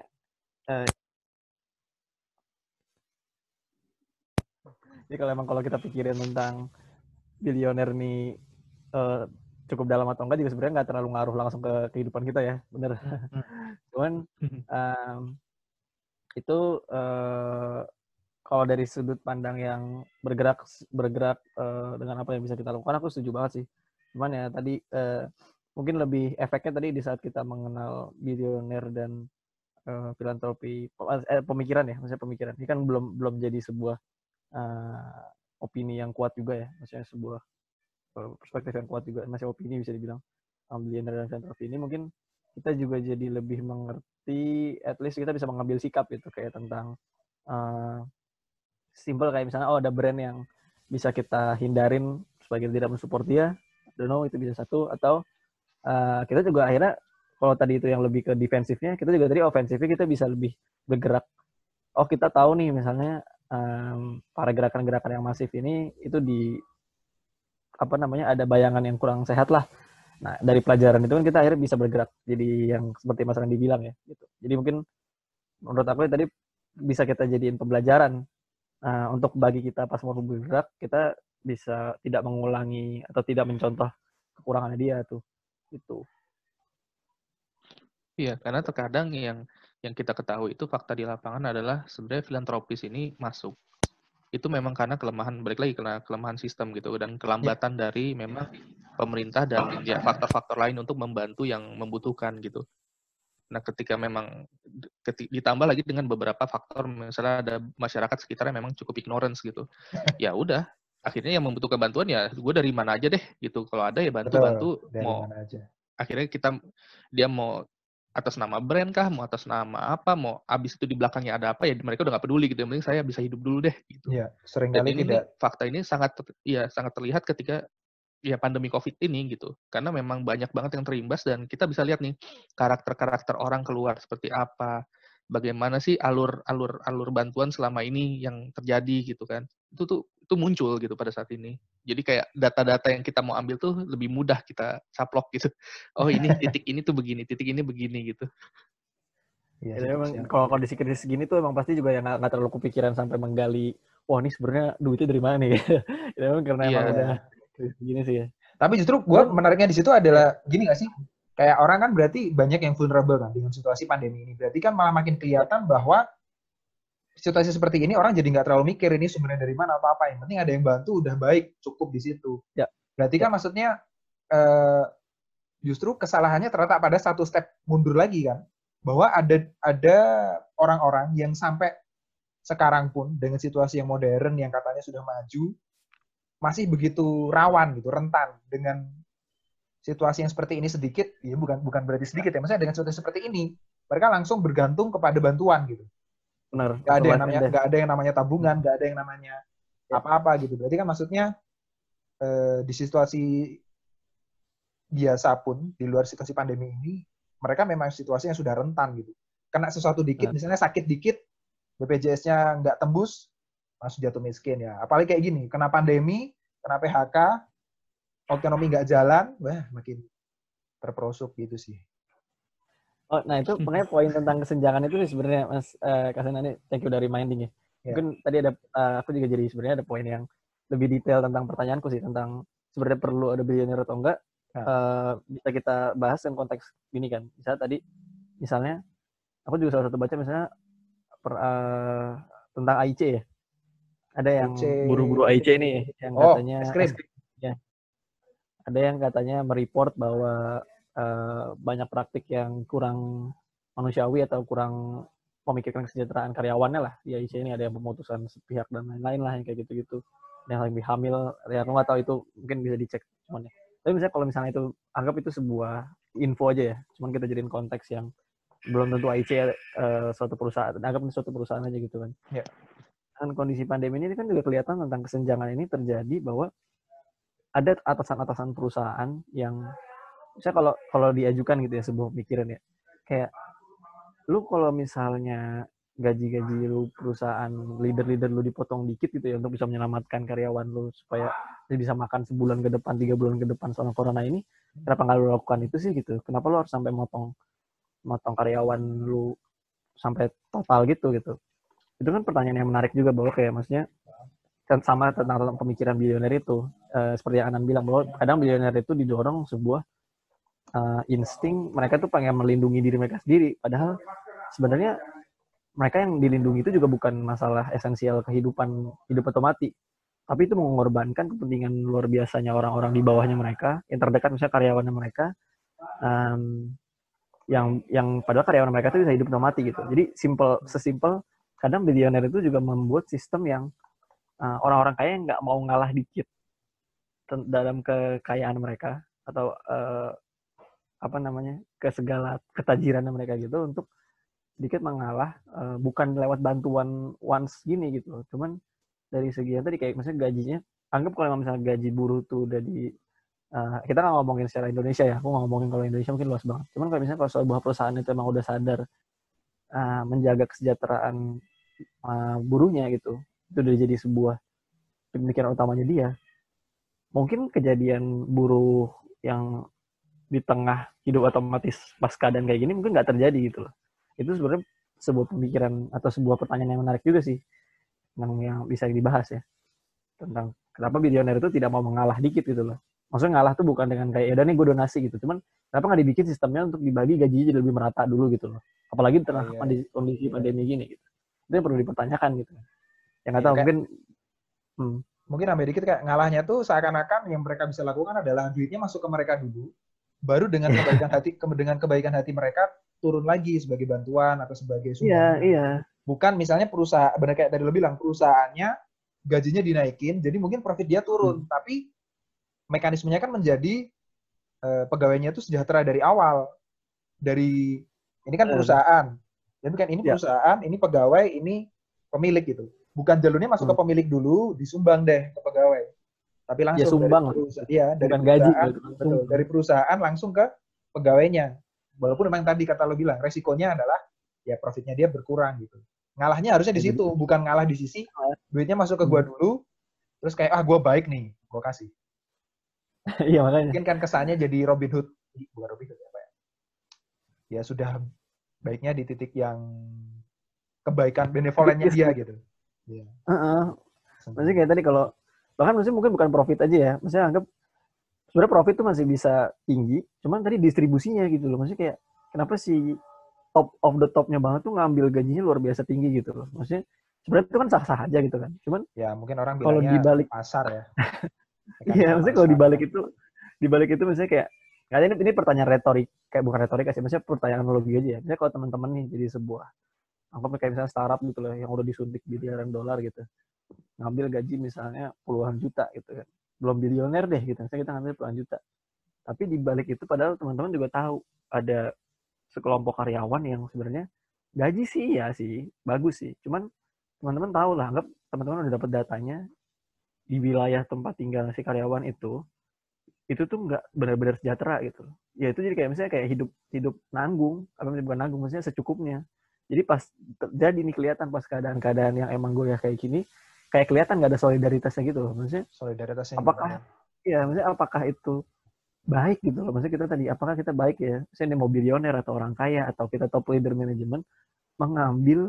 jadi kalau kita pikirin tentang bilioner nih cukup dalam atau enggak juga sebenarnya nggak terlalu ngaruh langsung ke kehidupan kita ya, bener. Cuman itu kalau dari sudut pandang yang bergerak dengan apa yang bisa kita lakukan, aku setuju banget sih. Cuman ya tadi mungkin lebih efeknya tadi di saat kita mengenal bilioner dan filantropi pemikiran ya, maksudnya pemikiran ini kan belum jadi sebuah opini yang kuat juga ya, maksudnya sebuah perspektif yang kuat juga, masih opini bisa dibilang. Bilioner dan filantropi ini mungkin kita juga jadi lebih mengerti, at least kita bisa mengambil sikap gitu kayak tentang simple kayak misalnya ada brand yang bisa kita hindarin supaya kita tidak mensupport dia, don't know, itu bisa satu. Atau kita juga akhirnya kalau tadi itu yang lebih ke defensifnya, kita juga tadi ofensifnya kita bisa lebih bergerak. Kita tahu nih misalnya para gerakan-gerakan yang masif ini itu ada bayangan yang kurang sehat lah. Nah, dari pelajaran itu kan kita akhirnya bisa bergerak jadi yang seperti Mas Randi bilang ya gitu. Jadi mungkin menurut aku tadi bisa kita jadiin pembelajaran untuk bagi kita pas mau bergerak, kita bisa tidak mengulangi atau tidak mencontoh kekurangannya dia tuh. Itu. Iya, karena terkadang yang kita ketahui itu fakta di lapangan adalah sebenarnya filantropis ini masuk. Itu memang karena balik lagi karena kelemahan sistem gitu dan kelambatan dari memang pemerintah dan ya faktor-faktor lain untuk membantu yang membutuhkan gitu. Nah, ketika memang ditambah lagi dengan beberapa faktor, misalnya ada masyarakat sekitarnya memang cukup ignorance gitu. Ya udah, akhirnya yang membutuhkan bantuan ya gue dari mana aja deh gitu. Kalau ada ya bantu mau akhirnya dia mau atas nama brand kah, mau atas nama apa, mau abis itu di belakangnya ada apa ya mereka udah nggak peduli gitu. Yang penting saya bisa hidup dulu deh gitu. Iya, seringkali tidak. Fakta ini sangat terlihat ketika ya pandemi COVID ini gitu. Karena memang banyak banget yang terimbas dan kita bisa lihat nih karakter-karakter orang keluar seperti apa, bagaimana sih alur bantuan selama ini yang terjadi gitu kan. Itu muncul gitu pada saat ini. Jadi kayak data-data yang kita mau ambil tuh lebih mudah kita caplok gitu. Oh ini titik ini tuh begini, titik ini begini gitu. Ya, emang kalau kondisi krisis gini tuh emang pasti juga yang nggak terlalu kepikiran sampai menggali, wah ini sebenarnya duitnya dari mana nih? Ya emang karena emang udah gini sih ya. Tapi justru gue menariknya di situ adalah gini nggak sih? Kayak orang kan berarti banyak yang vulnerable kan dengan situasi pandemi ini. Berarti kan malah makin kelihatan bahwa situasi seperti ini orang jadi nggak terlalu mikir ini sebenarnya dari mana atau apa. Yang penting ada yang bantu udah baik, cukup di situ. Ya. Berarti kan maksudnya justru kesalahannya terletak pada satu step mundur lagi kan. Bahwa ada orang-orang yang sampai sekarang pun dengan situasi yang modern yang katanya sudah maju masih begitu rawan gitu, rentan dengan situasi yang seperti ini sedikit, ya bukan berarti sedikit ya, maksudnya dengan situasi seperti ini mereka langsung bergantung kepada bantuan gitu. Benar. Nggak ada yang namanya tabungan, nggak ada yang namanya apa-apa gitu. Berarti kan maksudnya di situasi biasa pun di luar situasi pandemi ini mereka memang situasinya sudah rentan gitu. Kena sesuatu dikit, misalnya sakit dikit, BPJS-nya nggak tembus, langsung jatuh miskin ya. Apalagi kayak gini, kena pandemi, kena PHK, ekonomi nggak jalan, wah makin terperosok gitu sih. Oh, nah itu makanya poin tentang kesenjangan itu sih sebenarnya Mas Kasena ini, thank you dari reminding ya. Mungkin tadi ada aku juga jadi sebenarnya ada poin yang lebih detail tentang pertanyaanku sih tentang sebenarnya perlu ada billionaire atau enggak. Bisa kita bahas dengan konteks ini kan. Misalnya aku juga salah satu baca misalnya tentang AIC ya. Ada yang buru-buru AIC ini yang katanya es krim. Ya. Ada yang katanya mereport bahwa banyak praktik yang kurang manusiawi atau kurang memikirkan kesejahteraan karyawannya lah di AIC ini. Ada yang pemutusan sepihak dan lain-lain lah yang kayak gitu-gitu. Yang lebih hamil, ya aku nggak tahu itu mungkin bisa dicek cuman ya. Tapi misalnya kalau misalnya itu anggap itu sebuah info aja ya, cuman kita jadiin konteks yang belum tentu AIC suatu perusahaan, anggap suatu perusahaan aja gitu kan. Yeah. Dan kondisi pandemi ini kan juga kelihatan tentang kesenjangan ini terjadi bahwa ada atasan-atasan perusahaan yang misalnya kalau diajukan gitu ya sebuah pikiran ya, kayak lu kalau misalnya gaji lu perusahaan leader lu dipotong dikit gitu ya untuk bisa menyelamatkan karyawan lu supaya dia bisa makan sebulan ke depan, 3 bulan ke depan soal corona ini, kenapa nggak lu lakukan itu sih gitu? Kenapa lu harus sampai motong karyawan lu sampai total gitu? Itu kan pertanyaan yang menarik juga bahwa kayak maksudnya kan sama tentang pemikiran bilioner itu, seperti yang Anan bilang bahwa kadang bilioner itu didorong sebuah insting mereka tuh pengen melindungi diri mereka sendiri, padahal sebenarnya mereka yang dilindungi itu juga bukan masalah esensial kehidupan, hidup atau mati, tapi itu mengorbankan kepentingan luar biasanya orang-orang di bawahnya mereka, yang terdekat misalnya karyawannya mereka, yang padahal karyawan mereka itu bisa hidup atau mati gitu. Jadi sesimpel kadang bilioner itu juga membuat sistem yang orang-orang kaya nggak mau ngalah dikit dalam kekayaan mereka atau ke segala ketajiran mereka gitu untuk sedikit mengalah, bukan lewat bantuan once gini gitu, cuman dari segi yang tadi kayak misalnya gajinya, anggap kalau misalnya gaji buruh tuh udah kita nggak ngomongin secara Indonesia ya, aku nggak ngomongin kalau Indonesia mungkin luas banget, cuman kalau misalnya kalau sebuah perusahaan itu emang udah sadar menjaga kesejahteraan buruhnya gitu, itu udah jadi sebuah pemikiran utamanya dia, mungkin kejadian buruh yang di tengah hidup otomatis pas keadaan kayak gini mungkin nggak terjadi gitu loh. Itu sebenarnya sebuah pemikiran atau sebuah pertanyaan yang menarik juga sih yang bisa dibahas ya, tentang kenapa bilioner itu tidak mau mengalah dikit gitu loh. Maksudnya ngalah tuh bukan dengan kayak ya udah nih gue donasi gitu, cuman kenapa nggak dibikin sistemnya untuk dibagi gajinya jadi lebih merata dulu gitu loh, apalagi di tengah kondisi pandemi gini gitu. Itu yang perlu dipertanyakan gitu. Yang nggak tahu mungkin ambil dikit kayak ngalahnya tuh seakan-akan yang mereka bisa lakukan adalah duitnya masuk ke mereka dulu, baru dengan kebaikan hati mereka turun lagi sebagai bantuan atau sebagai sumbangan. Iya. Bukan misalnya perusahaan, benar kayak tadi lo bilang, perusahaannya gajinya dinaikin, jadi mungkin profit dia turun, tapi mekanismenya kan menjadi pegawainya itu sejahtera dari awal. Dari ini kan perusahaan, jadi kan ini perusahaan, ini pegawai, ini pemilik gitu. Bukan jalurnya masuk ke pemilik dulu, disumbang deh ke pegawai. Tapi langsung dari perusahaan langsung ke pegawainya. Walaupun memang tadi kata lo bilang resikonya adalah ya profitnya dia berkurang gitu. Ngalahnya harusnya di situ, bukan ngalah di sisi duitnya masuk ke gua dulu, terus kayak gua baik nih, gua kasih. Iya makanya. Mungkin kan kesannya jadi Robin Hood, bukan Robin Hood apa ya? Ya sudah baiknya di titik yang kebaikan benevolennya dia gitu. Iya. Maksudnya kayak tadi kalau bahkan maksudnya mungkin bukan profit aja ya, maksudnya anggap sebenarnya profit tuh masih bisa tinggi, cuman tadi distribusinya gitu loh, maksudnya kayak kenapa sih top of the topnya banget tuh ngambil gajinya luar biasa tinggi gitu loh, maksudnya sebenarnya itu kan sah-sah aja gitu kan, cuman ya mungkin orang kalau dibalik pasar ya. Iya, maksudnya kalau dibalik itu maksudnya kayak ini pertanyaan retorik, kayak bukan retorik sih, maksudnya pertanyaan logik aja ya. Misalnya kalau teman-teman nih jadi sebuah kayak misalnya startup gitu loh yang udah disuntik miliaran dolar gitu, ngambil gaji misalnya puluhan juta gitu kan, belum bilioner deh gitu, misalnya kita ngambil puluhan juta, tapi di balik itu padahal teman-teman juga tahu ada sekelompok karyawan yang sebenarnya gaji sih ya sih bagus sih, cuman teman-teman tahu lah, anggap teman-teman udah dapat datanya di wilayah tempat tinggal si karyawan itu tuh nggak benar-benar sejahtera gitu, ya itu jadi kayak misalnya kayak hidup nanggung, apa bukan nanggung, maksudnya secukupnya. Jadi pas terjadi nih kelihatan pas keadaan-keadaan yang emang gue ya kayak gini, kayak kelihatan nggak ada solidaritasnya gitu loh. Maksudnya solidaritasnya apakah maksudnya apakah itu baik gitu loh. Maksudnya kita tadi, apakah kita baik ya? Misalnya ini mau bilioner atau orang kaya atau kita top leader manajemen mengambil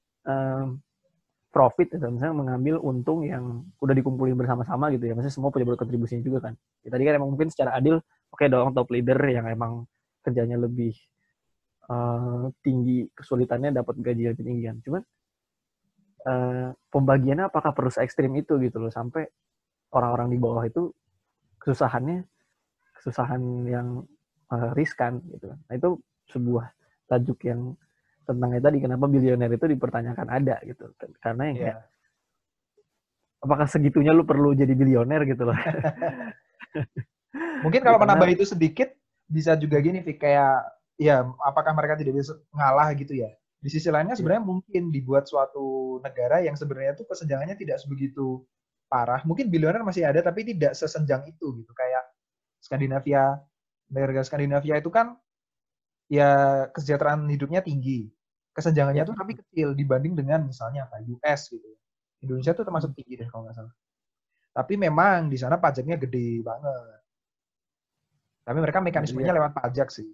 profit atau misalnya mengambil untung yang udah dikumpulin bersama-sama gitu ya. Maksudnya semua punya berkontribusinya juga kan. Ya, tadi kan emang mungkin secara adil, oke dong top leader yang emang kerjanya lebih tinggi, kesulitannya dapat gaji lebih tinggi kan. Cuman pembagiannya apakah perlu se-ekstrim itu gitu loh, sampai orang-orang di bawah itu kesusahan yang riskan gitu. Nah itu sebuah tajuk yang tentangnya tadi kenapa bilioner itu dipertanyakan ada gitu. Karena yang kayak apakah segitunya lu perlu jadi bilioner gitu loh. Mungkin kalau menambah itu sedikit bisa juga gini, Fik, kayak ya apakah mereka tidak bisa ngalah gitu ya. Di sisi lainnya sebenarnya mungkin dibuat suatu negara yang sebenarnya tuh kesenjangannya tidak sebegitu parah. Mungkin bilioner masih ada tapi tidak sesenjang itu gitu. Kayak Skandinavia, negara Skandinavia itu kan ya kesejahteraan hidupnya tinggi. Kesenjangannya tuh tapi kecil dibanding dengan misalnya apa US gitu. Indonesia tuh termasuk tinggi deh kalau nggak salah. Tapi memang di sana pajaknya gede banget. Tapi mereka mekanismenya lewat pajak sih.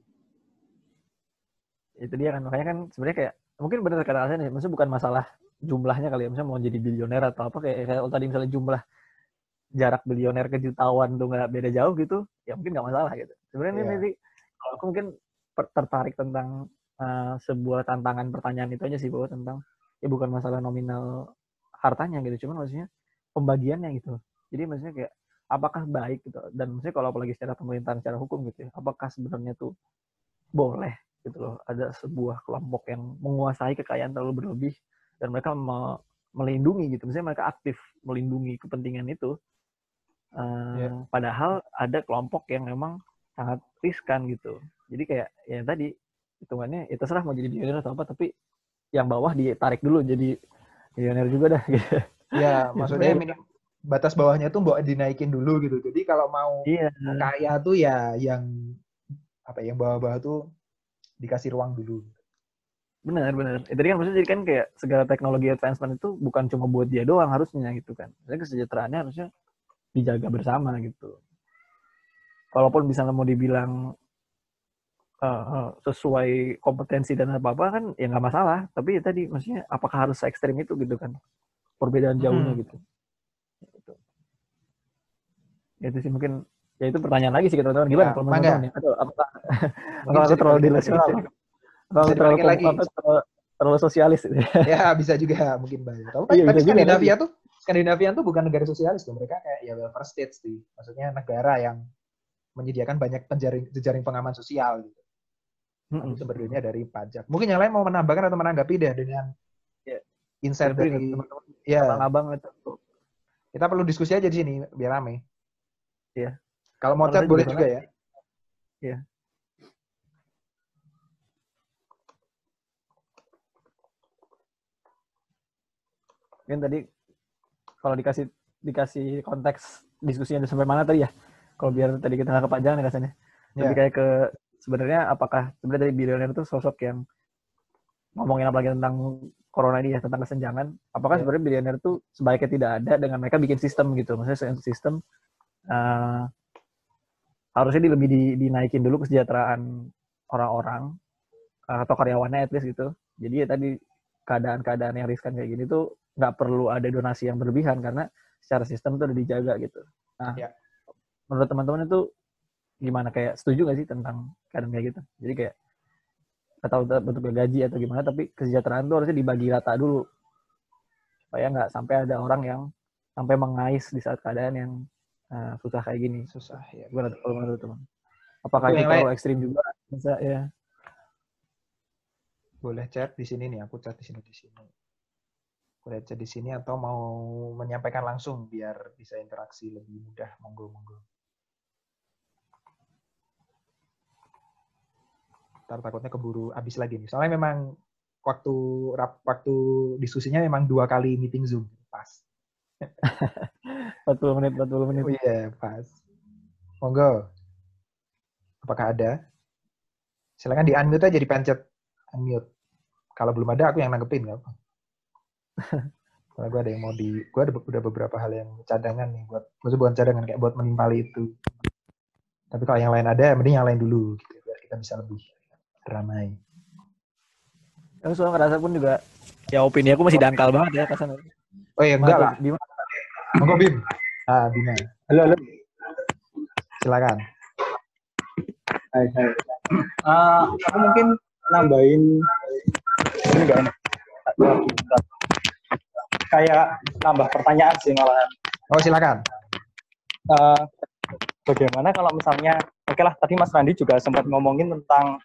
Itu dia kan, makanya kan sebenarnya kayak mungkin benar kata Alsen ya, maksudnya bukan masalah jumlahnya kali ya, misalnya mau jadi bilioner atau apa kayak tadi misalnya jumlah jarak bilioner ke jutawan tuh nggak beda jauh gitu, ya mungkin nggak masalah gitu. Sebenarnya ini kalau aku mungkin tertarik tentang sebuah tantangan pertanyaan itu aja sih, bahwa tentang ya bukan masalah nominal hartanya gitu, cuman maksudnya pembagiannya gitu. Jadi maksudnya kayak apakah baik gitu, dan maksudnya kalau apalagi secara pemerintahan, secara hukum gitu ya, apakah sebenarnya tuh boleh gitu loh ada sebuah kelompok yang menguasai kekayaan terlalu berlebih dan mereka melindungi gitu, misalnya mereka aktif melindungi kepentingan itu, padahal ada kelompok yang memang sangat riskan gitu. Jadi kayak ya tadi hitungannya ya terserah mau jadi bilioner atau apa, tapi yang bawah ditarik dulu jadi bilioner juga dah gitu. Ya maksudnya batas bawahnya tuh mau dinaikin dulu gitu. Jadi kalau mau kaya tuh ya yang apa yang bawah-bawah tuh dikasih ruang dulu. Benar. Itu kan maksudnya jadi kan kayak segala teknologi advancement itu bukan cuma buat dia doang harusnya gitu kan. Jadi kesejahteraannya harusnya dijaga bersama gitu. Walaupun misalnya mau dibilang sesuai kompetensi dan apa-apa kan ya nggak masalah. Tapi ya tadi maksudnya apakah harus se-ekstrim itu gitu kan. Perbedaan jauhnya gitu. Itu sih mungkin ya itu pertanyaan lagi sih teman-teman, gimana kalau teman-teman ya, atau apakah aku terlalu dilasional, terlalu sosialis gitu. Ya bisa juga mungkin banyak. Tapi Skandinavia tuh bukan negara sosialis tuh, mereka kayak ya welfare state sih, maksudnya negara yang menyediakan banyak jejaring pengaman sosial gitu. Tapi sumbernya dari pajak. Mungkin yang lain mau menambahkan atau menanggapi deh dengan insight dari abang itu. Kita perlu diskusi aja di sini biar rame. Iya. Kalau mau chat boleh juga ya. Iya. Mungkin tadi kalau dikasih konteks diskusinya sampai mana tadi ya? Kalau biar tadi kita nggak kepanjangan ya rasanya. Lebih kayak ke sebenarnya apakah sebenarnya dari bilioner itu sosok yang ngomongin apalagi tentang corona ini ya, tentang kesenjangan. Apakah sebenarnya bilioner itu sebaiknya tidak ada dengan mereka bikin sistem gitu? Maksudnya sistem harusnya lebih dinaikin dulu kesejahteraan orang-orang atau karyawannya at least gitu. Jadi ya tadi keadaan-keadaan yang riskan kayak gini tuh nggak perlu ada donasi yang berlebihan karena secara sistem tuh udah dijaga gitu. Nah, menurut teman-teman itu gimana, kayak setuju nggak sih tentang keadaan kayak gitu? Jadi kayak nggak tahu bentuknya gaji atau gimana, tapi kesejahteraan tuh harusnya dibagi rata dulu supaya nggak sampai ada orang yang sampai mengais di saat keadaan yang susah kayak gini. Susah ya. Gimana kalau menurut teman? Apakah itu terlalu ekstrim juga? Bisa ya. Boleh chat di sini nih, aku chat di sini. Boleh chat di sini atau mau menyampaikan langsung biar bisa interaksi lebih mudah, monggo. Ntar takutnya keburu habis lagi nih. Soalnya memang waktu diskusinya memang 2 kali meeting Zoom, pas. 40 menit. Oh iya, pas. Monggo. Apakah ada? Silakan di-unmute aja, dipencet unmute. Kalau belum ada, aku yang nanggepin, nggak apa. Karena gue ada yang gue udah beberapa hal yang cadangan nih bukan cadangan, kayak buat menimpali itu. Tapi kalau yang lain ada, mending yang lain dulu gitu, biar kita bisa lebih ramai. Aku soal ngerasa pun juga, ya opini aku masih dangkal banget ya kesan. Oh ya enggak lah. Bima. Monggo Bim. Bima. Halo. Silakan. Hai. Aku mungkin nambahin ini enggak enak. Kayak nambah pertanyaan sih malahan. Oh silakan. Bagaimana kalau misalnya, oke lah tadi Mas Randi juga sempat ngomongin tentang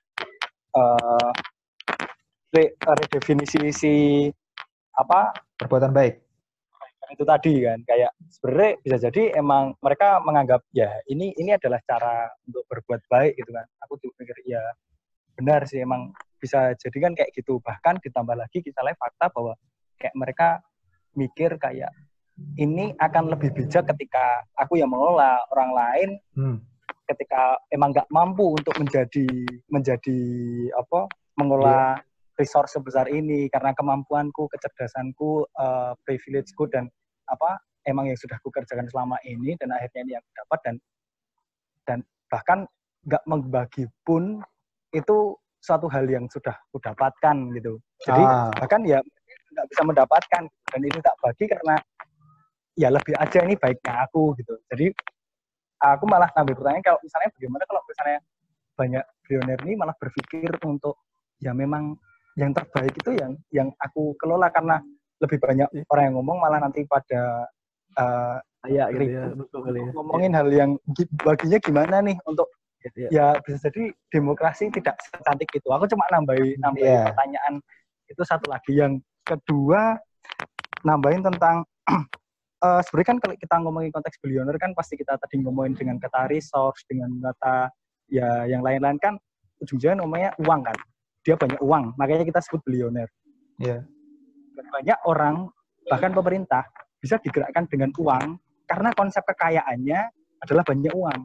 redefinisi apa perbuatan baik itu tadi kan, kayak sebenarnya bisa jadi emang mereka menganggap ya ini adalah cara untuk berbuat baik gitu kan. Aku juga pikir ya benar sih, emang bisa jadi kan kayak gitu. Bahkan ditambah lagi kita lihat fakta bahwa kayak mereka mikir kayak ini akan lebih bijak ketika aku yang mengelola, orang lain ketika emang nggak mampu untuk menjadi apa mengelola resource sebesar ini karena kemampuanku, kecerdasanku, privilegeku dan apa emang yang sudah kukerjakan selama ini, dan akhirnya ini yang dapat, dan bahkan nggak membagi pun itu suatu hal yang sudah kudapatkan gitu. Jadi bahkan ya nggak bisa mendapatkan dan ini tak bagi karena ya lebih aja ini baiknya aku gitu. Jadi aku malah ngambil pertanyaan kalau misalnya bagaimana kalau misalnya banyak pionir ini malah berpikir untuk ya memang yang terbaik itu yang aku kelola, karena lebih banyak orang yang ngomong malah nanti pada gitu ya, betul kali ya. Ngomongin hal yang baginya gimana nih untuk ya bisa jadi demokrasi tidak secantik itu. Aku cuma nambahin pertanyaan itu satu lagi. Yang kedua nambahin tentang sebenarnya kan kalau kita ngomongin konteks billionaire kan pasti kita tadi ngomongin dengan kata resource, dengan kata ya yang lain-lain kan ujung-ujungnya ngomongnya uang kan. Dia banyak uang, makanya kita sebut billionaire. Iya. Banyak orang, bahkan pemerintah, bisa digerakkan dengan uang karena konsep kekayaannya adalah banyak uang.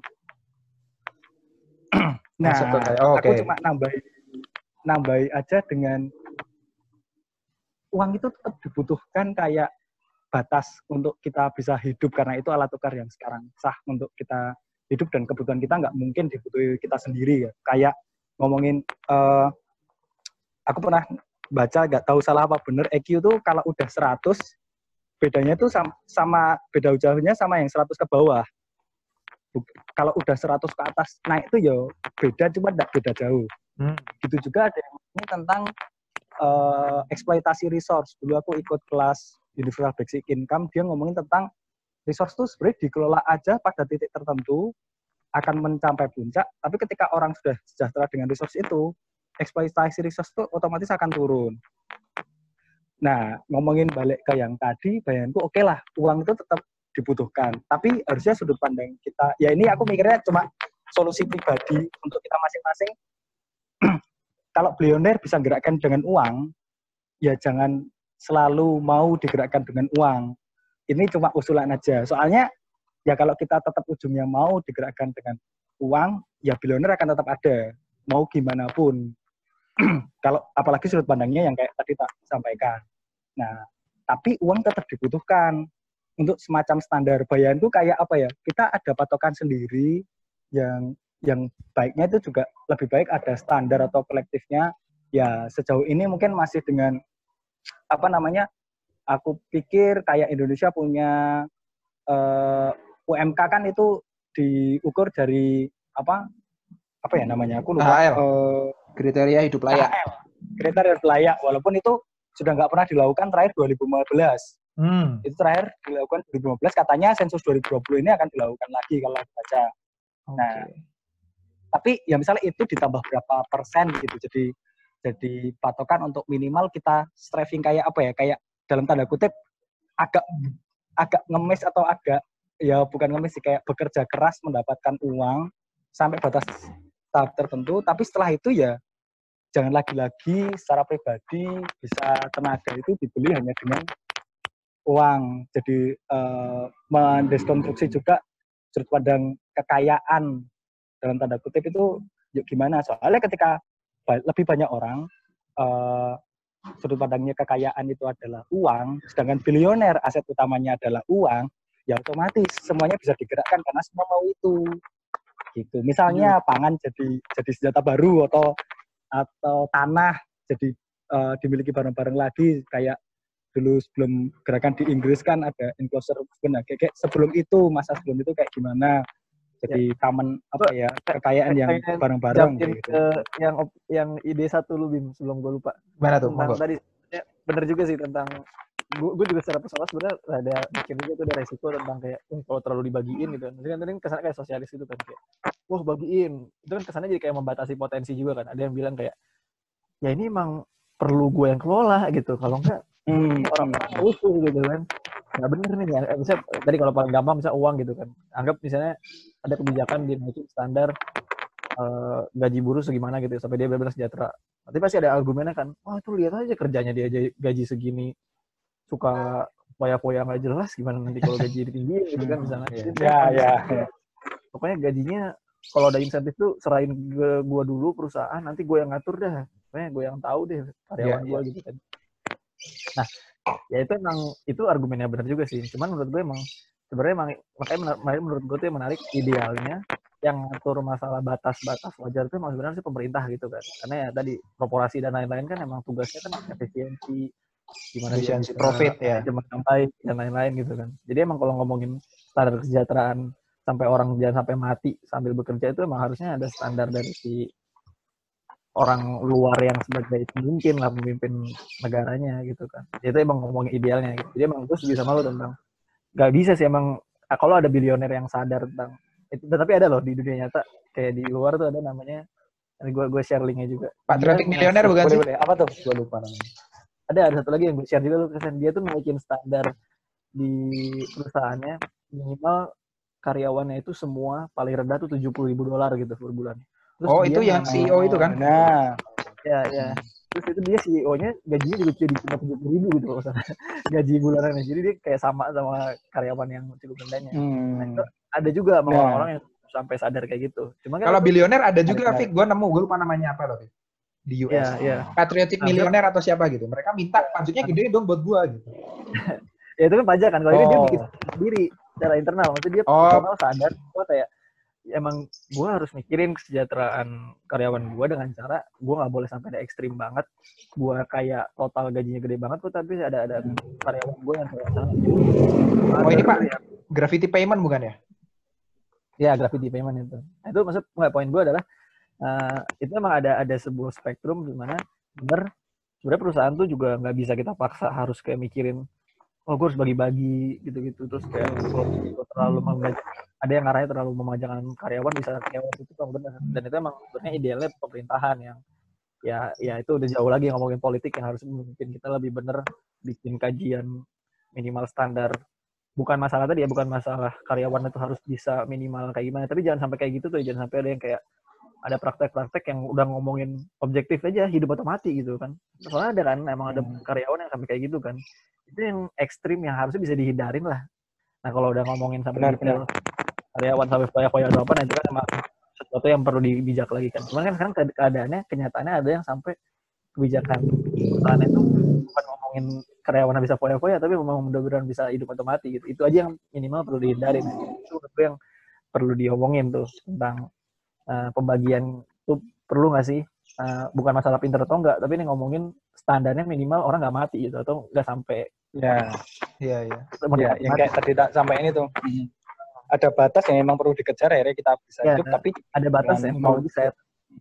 Nah, aku cuma nambahin aja dengan uang itu tetap dibutuhkan kayak batas untuk kita bisa hidup, karena itu alat tukar yang sekarang sah untuk kita hidup, dan kebutuhan kita nggak mungkin dibutuhi kita sendiri ya. Kayak ngomongin, aku pernah baca, nggak tahu salah apa bener, EQ itu kalau udah 100, bedanya tuh sama beda jauhnya sama yang 100 ke bawah. Kalau udah 100 ke atas naik itu ya beda, cuma nggak beda jauh. Gitu juga ada yang ini tentang eksploitasi resource. Dulu aku ikut kelas Universal Basic Income, dia ngomongin tentang resource tuh sebenarnya dikelola aja pada titik tertentu akan mencapai puncak, tapi ketika orang sudah sejahtera dengan resource itu, eksploitasi resource itu otomatis akan turun. Nah, ngomongin balik ke yang tadi, bayanganku oke lah, uang itu tetap dibutuhkan. Tapi harusnya sudut pandang kita, ya ini aku mikirnya cuma solusi pribadi untuk kita masing-masing. Kalau billionaire bisa gerakkan dengan uang, ya jangan selalu mau digerakkan dengan uang. Ini cuma usulan aja. Soalnya, ya kalau kita tetap ujungnya mau digerakkan dengan uang, ya billionaire akan tetap ada. Mau gimana pun. Kalau apalagi sudut pandangnya yang kayak tadi tak sampaikan. Nah, tapi uang tetap dibutuhkan untuk semacam standar bayaran itu kayak apa ya? Kita ada patokan sendiri yang baiknya itu juga lebih baik ada standar atau kolektifnya. Ya sejauh ini mungkin masih dengan apa namanya? Aku pikir kayak Indonesia punya UMK kan itu diukur dari apa ya namanya? Aku lupa. Kriteria hidup layak. Kriteria hidup layak, walaupun itu sudah nggak pernah dilakukan terakhir 2015. Itu terakhir dilakukan 2015, katanya sensus 2020 ini akan dilakukan lagi kalau baca. Nah, tapi ya misalnya itu ditambah berapa persen gitu, jadi patokan untuk minimal kita striving kayak apa ya, kayak dalam tanda kutip agak ngemis atau agak ya bukan ngemis sih, kayak bekerja keras mendapatkan uang sampai batas tahap tertentu, tapi setelah itu ya jangan lagi-lagi secara pribadi bisa tenaga itu dibeli hanya dengan uang. Jadi mendeskonstruksi juga sudut pandang kekayaan dalam tanda kutip itu yuk gimana. Soalnya ketika lebih banyak orang sudut pandangnya kekayaan itu adalah uang, sedangkan bilioner aset utamanya adalah uang, ya otomatis semuanya bisa digerakkan karena semua mau itu. gitu. Misalnya pangan jadi senjata baru atau tanah jadi dimiliki bareng-bareng lagi kayak dulu sebelum gerakan di Inggris kan ada enclosure movement. Kayak sebelum itu, masa sebelum itu kayak gimana? Jadi common kekayaan yang bareng-bareng Jumpin gitu. ke yang ide satu lu Bim sebelum gue lupa. Gimana tuh? Tentang Monggo. tadi ya, bener juga sih tentang gue juga secara personal sebenarnya ada bikin juga tuh ada resiko tentang kayak kalau terlalu dibagiin gitu. Maksudnya kan tadi kesannya kayak sosialis gitu kan kayak wah bagiin. Itu kan kesannya jadi kayak membatasi potensi juga kan. Ada yang bilang kayak ya ini emang perlu gue yang kelola gitu. Kalau enggak orang-orang rusuh gitu kan. Nggak bener nih ya. Misalnya tadi kalau paling gampang misalnya uang gitu kan. Anggap misalnya ada kebijakan dinaikin standar gaji buruh segimana gitu sampai dia benar-benar sejahtera. Nanti pasti ada argumennya kan. Wah itu lihat aja kerjanya dia gaji segini suka foya-foya nggak jelas gimana nanti kalau gaji ditinggiin gitu kan misalnya. Ya. Pokoknya gajinya kalau ada insentif tuh serahin ke gue dulu perusahaan nanti gue yang ngatur dah. Pokoknya gue yang tahu deh karyawan gue gitu kan. Nah, ya itu emang itu argumennya benar juga sih. Cuman menurut gue emang sebenarnya makanya menurut gue tuh yang menarik idealnya yang ngatur masalah batas-batas wajar itu emang sebenarnya sih pemerintah gitu kan. Karena ya tadi korporasi dan lain-lain kan emang tugasnya kan efisiensi, gimana dia bisa Profit ya. manajemen sampai dan lain-lain gitu kan. Jadi emang kalau ngomongin standar kesejahteraan sampai orang jangan sampai mati sambil bekerja itu emang harusnya ada standar dari si orang luar yang sebagai pemimpin lah memimpin negaranya gitu kan. Itu emang ngomongin idealnya gitu. Jadi emang gue setuju sama lo tentang gak bisa sih emang kalau ada bilioner yang sadar tentang itu, tapi ada loh di dunia nyata kayak di luar tuh ada namanya gue share linknya juga. Patriotic Millionaire bukan sih? Boleh. Apa tuh? Gue lupa namanya. Ada satu lagi yang gue share juga loh, dia tuh naikin standar di perusahaannya minimal karyawannya itu semua paling rendah tuh $70,000 gitu per bulan. Terus itu yang CEO itu kan? Nah, ya. Terus itu dia CEO-nya gajinya juga cuma $70,000 gitu loh, gaji bulanannya. Jadi dia kayak sama karyawan yang cukup rendahnya. Nah, itu ada juga sama orang-orang yang sampai sadar kayak gitu. Cuma kan kalau bilioner ada juga, Fik. Gue lupa namanya apa loh, di US. Patriotic Millionaire atau siapa gitu. Mereka minta pajaknya gede dong buat gue gitu. Ya itu kan pajak kan. Kalau ini dia bikin sendiri secara internal. Maksudnya dia internal sadar gue kayak emang gue harus mikirin kesejahteraan karyawan gue dengan cara gue nggak boleh sampai ada ekstrim banget. Gue kayak total gajinya gede banget tuh, tapi ada karyawan gue yang kayak ini Pak, gravity payment bukan ya? Ya, gravity payment itu. Nah, itu maksud poin gue adalah itu emang ada sebuah spektrum di mana sebenarnya perusahaan tuh juga nggak bisa kita paksa harus kayak mikirin gue harus bagi-bagi gitu-gitu terus kayak terlalu ada yang arahnya terlalu memanjakan karyawan bisa karyawan itu kan benar, dan itu emang sebenarnya idealnya pemerintahan yang ya itu udah jauh lagi ngomongin politik yang harus mungkin kita lebih bener bikin kajian minimal standar. Bukan masalah tadi ya, bukan masalah karyawan itu harus bisa minimal kayak gimana, tapi jangan sampai kayak gitu tuh, jangan sampai ada yang kayak ada praktek-praktek yang udah ngomongin objektif aja hidup otomatis gitu kan. Soalnya ada kan emang ada karyawan yang sampai kayak gitu kan. Itu yang ekstrim yang harusnya bisa dihindarin lah. Nah kalau udah ngomongin sampai detail karyawan sampai foya-foya atau apa, nah itu kan emang sesuatu yang perlu dibijak lagi kan. Cuman kan sekarang kenyataannya ada yang sampai kebijakan perusahaan itu bukan ngomongin karyawan bisa foya-foya, tapi memang mudah-mudahan bisa hidup otomatis gitu. Itu aja yang minimal perlu dihindarin. Itu yang perlu diomongin tuh tentang pembagian itu perlu nggak sih? Bukan masalah pinter atau enggak, tapi ini ngomongin standarnya minimal orang nggak mati gitu atau nggak sampai. Ya, yang kayak tadi tak sampai ini tuh. Ada batas yang memang perlu dikejar akhirnya kita bisa hidup, tapi ada batas yang perlu di-set.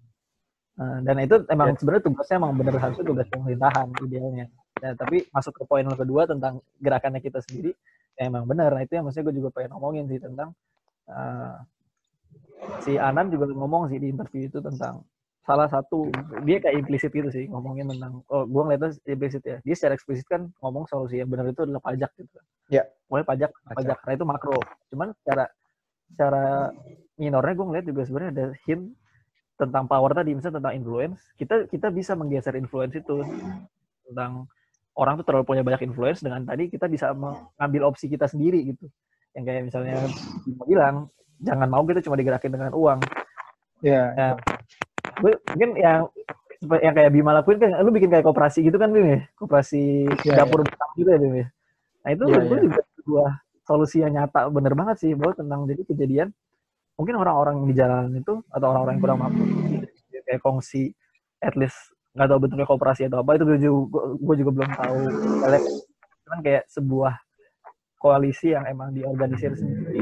Dan itu emang sebenarnya tugasnya emang bener harusnya tugas pemerintahan idealnya. Ya, tapi masuk ke poin kedua tentang gerakannya kita sendiri, ya emang benar. Nah itu yang maksudnya gue juga pengen ngomongin sih tentang si Anam juga ngomong sih di interview itu tentang salah satu, dia kayak implisit gitu sih ngomongin tentang, gue ngeliatnya implisit ya, dia secara eksplisit kan ngomong solusi yang benar itu adalah pajak gitu. Ya. Mulai pajak karena itu makro. Cuman secara minornya gue ngeliat juga sebenarnya ada hint tentang power tadi, misalnya tentang influence, kita bisa menggeser influence itu tentang orang tuh terlalu punya banyak influence, dengan tadi kita bisa mengambil opsi kita sendiri gitu. Yang kayak misalnya bilang jangan mau kita cuma digerakin dengan uang. Ya. Gue mungkin yang kayak Bima lakuin kan, lu bikin kayak koperasi gitu kan, Bim ya? Koperasi dapur bersama gitu ya, Bim ya? Nah itu gue juga sebuah solusi yang nyata bener banget sih, bahwa tentang jadi kejadian mungkin orang-orang yang di jalanan itu atau orang-orang yang kurang mampu kayak kongsi at least nggak tahu bentuknya koperasi atau apa itu gue juga belum tahu. Cuman kayak sebuah koalisi yang emang diorganisir sendiri.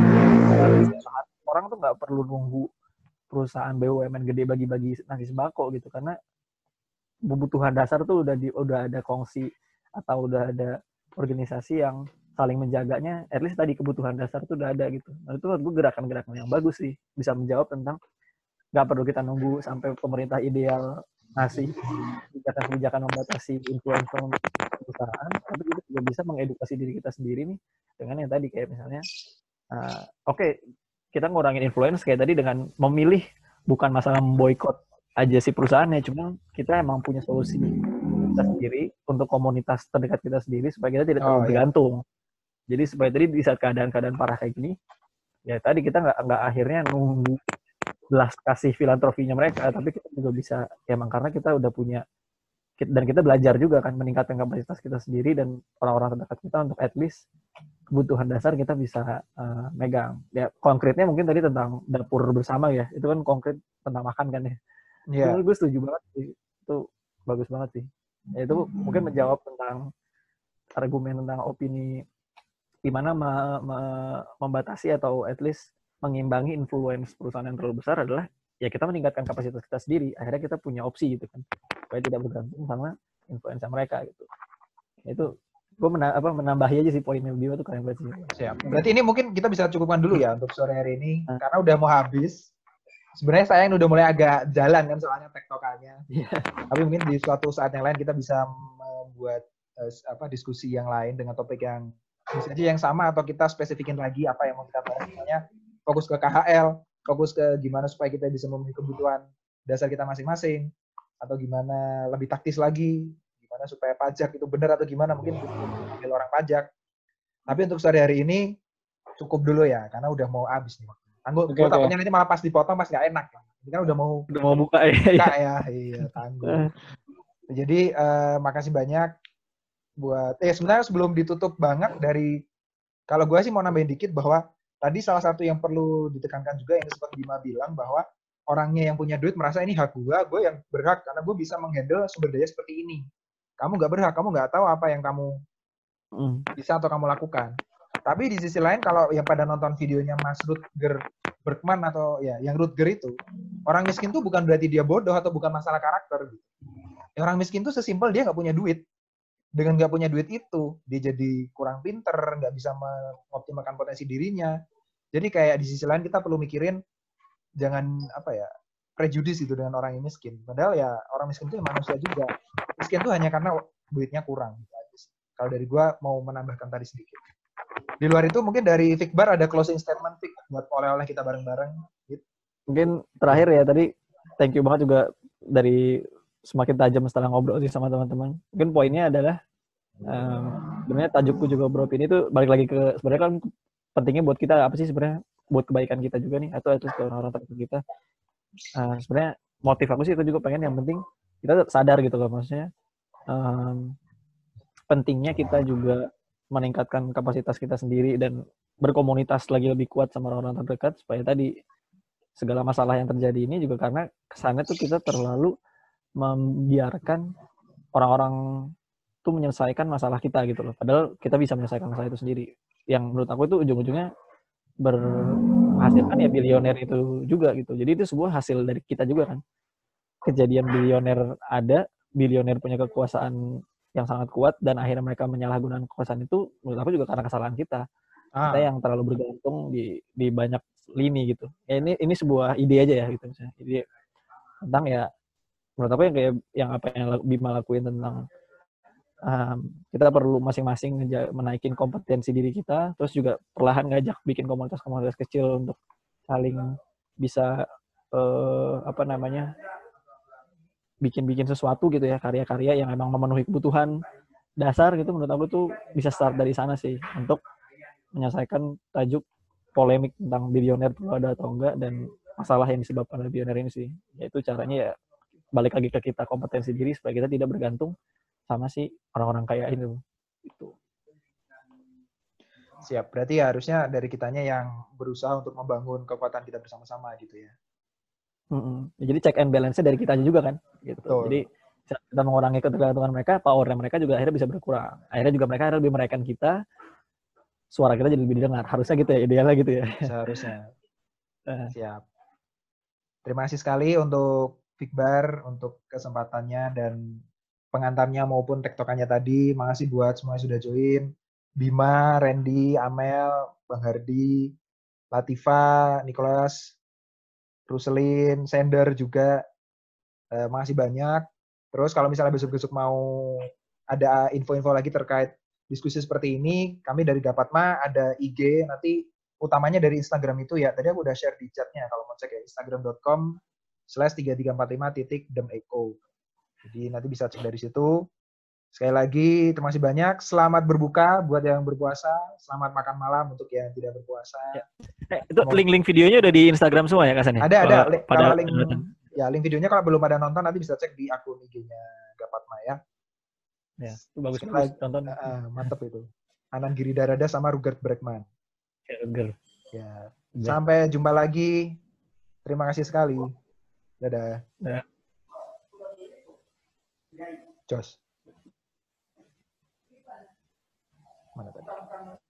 Orang tuh nggak perlu nunggu perusahaan BUMN gede bagi-bagi nasi sembako gitu, karena kebutuhan dasar tuh udah ada kongsi atau udah ada organisasi yang saling menjaganya. At least tadi kebutuhan dasar tuh udah ada gitu. Nah itu menurut gue gerakan-gerakan yang bagus sih, bisa menjawab tentang nggak perlu kita nunggu sampai pemerintah ideal ngasih kebijakan membatasi influencer perusahaan, tapi kita juga bisa mengedukasi diri kita sendiri nih dengan yang tadi kayak misalnya oke, kita ngurangin influence kayak tadi dengan memilih bukan masalah memboikot aja si perusahaannya, cuma kita emang punya solusi kita sendiri untuk komunitas terdekat kita sendiri supaya kita tidak terlalu bergantung. Jadi supaya tadi di saat keadaan-keadaan parah kayak gini, ya tadi kita nggak akhirnya nunggu belas kasih filantropinya mereka, tapi kita juga bisa emang karena kita udah punya dan kita belajar juga kan meningkatkan kapasitas kita sendiri dan orang-orang terdekat kita untuk at least kebutuhan dasar kita bisa megang. Ya konkretnya mungkin tadi tentang dapur bersama ya, itu kan konkret tentang makan kan ya. Yeah. Gue setuju banget sih, itu bagus banget sih. Ya, itu mungkin menjawab tentang argumen tentang opini gimana membatasi atau at least mengimbangi influence perusahaan yang terlalu besar adalah ya kita meningkatkan kapasitas kita sendiri. Akhirnya kita punya opsi gitu kan, supaya tidak bergantung sama influence mereka gitu. Itu gue menambahi aja sih poinnya Bima tuh keren banget sih. Siap. Berarti ini mungkin kita bisa cukupkan dulu ya untuk sore hari ini karena udah mau habis. Sebenarnya saya udah mulai agak jalan kan soalnya tektokannya. Yeah. Tapi mungkin di suatu saat yang lain kita bisa membuat diskusi yang lain dengan topik yang bisa aja yang sama atau kita spesifikin lagi apa yang mau kita bahas. Misalnya fokus ke KHL, fokus ke gimana supaya kita bisa memenuhi kebutuhan dasar kita masing-masing, atau gimana lebih taktis lagi, gimana supaya pajak itu benar atau gimana, mungkin ambil orang pajak. Tapi untuk sore hari ini cukup dulu ya, karena udah mau habis nih. Tangguh, gue takutnya nanti malah pas dipotong pas nggak enak. Ini kan udah mau buka ya. Iya, tangguh. Jadi makasih banyak buat sebenarnya sebelum ditutup banget dari kalau gue sih mau nambahin dikit bahwa tadi salah satu yang perlu ditekankan juga yang sempat Bima bilang bahwa orangnya yang punya duit merasa ini hak gue yang berhak karena gue bisa menghandle sumber daya seperti ini. Kamu nggak berhak, kamu nggak tahu apa yang kamu bisa atau kamu lakukan. Tapi di sisi lain kalau yang pada nonton videonya Mas Rutger Bergman atau ya yang Rutger itu, orang miskin tuh bukan berarti dia bodoh atau bukan masalah karakter. Gitu. Orang miskin tuh sesimpel dia nggak punya duit. Dengan nggak punya duit itu, dia jadi kurang pinter, nggak bisa mengoptimalkan potensi dirinya. Jadi kayak di sisi lain kita perlu mikirin jangan prejudis itu dengan orang yang miskin. Padahal ya orang miskin itu manusia juga. Miskin itu hanya karena duitnya kurang. Kalau dari gua mau menambahkan tadi sedikit. Di luar itu mungkin dari Fikbar ada closing statement Fik buat oleh-oleh kita bareng-bareng. Gitu. Mungkin terakhir ya tadi thank you banget juga dari semakin tajam setelah ngobrol sih sama teman-teman. Mungkin poinnya adalah sebenarnya tajukku juga bro ini tuh balik lagi ke sebenarnya kan pentingnya buat kita apa sih sebenarnya buat kebaikan kita juga nih atau ke orang-orang terdekat kita. Sebenarnya motif aku sih itu juga pengen yang penting kita sadar gitu loh maksudnya pentingnya kita juga meningkatkan kapasitas kita sendiri dan berkomunitas lagi lebih kuat sama orang-orang terdekat supaya tadi segala masalah yang terjadi ini juga karena kesannya tuh kita terlalu membiarkan orang-orang tuh menyelesaikan masalah kita gitu loh. Padahal kita bisa menyelesaikan masalah itu sendiri. Yang menurut aku itu ujung-ujungnya berhasilkan ya bilioner itu juga gitu. Jadi itu sebuah hasil dari kita juga kan. Kejadian bilioner ada, bilioner punya kekuasaan yang sangat kuat dan akhirnya mereka menyalahgunakan kekuasaan itu menurut aku juga karena kesalahan kita. Kita yang terlalu bergantung di banyak lini gitu. Ya ini sebuah ide aja ya gitu misalnya. Ide tentang ya menurut aku yang kayak yang apa yang Bima lakuin tentang kita perlu masing-masing menaikin kompetensi diri kita, terus juga perlahan ngajak bikin komunitas-komunitas kecil untuk saling bisa bikin sesuatu gitu ya, karya-karya yang emang memenuhi kebutuhan dasar gitu. Menurut aku tuh bisa start dari sana sih untuk menyelesaikan tajuk polemik tentang bilioner perlu ada atau enggak dan masalah yang disebabkan oleh bilioner ini sih. Yaitu caranya ya balik lagi ke kita kompetensi diri supaya kita tidak bergantung sama si orang-orang kaya itu. Siap. Berarti harusnya dari kitanya yang berusaha untuk membangun kekuatan kita bersama-sama gitu ya. Jadi check and balance-nya dari kitanya juga kan. Gitu. Betul. Jadi saat kita mengurangi ketergantungan mereka, power-nya mereka juga akhirnya bisa berkurang. Akhirnya juga mereka lebih menaikkan kita, suara kita jadi lebih didengar. Harusnya gitu ya, idealnya gitu ya. Seharusnya. Siap. Terima kasih sekali untuk Fikbar, untuk kesempatannya dan pengantarnya maupun tektokannya tadi. Makasih buat semua yang sudah join. Bima, Randy, Amel, Bang Hardi, Latifa, Nicholas, Ruselin, Sender juga. Makasih banyak. Terus kalau misalnya besok-besok mau ada info-info lagi terkait diskusi seperti ini, kami dari Gapatma ada IG, nanti utamanya dari Instagram itu ya. Tadi aku udah share di chatnya, kalau mau cek ya, instagram.com/3345.demecho. Jadi nanti bisa cek dari situ. Sekali lagi, terima kasih banyak. Selamat berbuka buat yang berpuasa. Selamat makan malam untuk yang tidak berpuasa. Ya. Itu link-link videonya udah di Instagram semua ya, Kasan? Ada. Kalau link videonya kalau belum pada nonton nanti bisa cek di akun IG-nya Gapatma ya. Ya, itu bagus tonton. Mantep itu. Anan Giri Darada sama Rugert Bregman. Ya. Sampai jumpa lagi. Terima kasih sekali. Dadah. Jos. Mana tadi?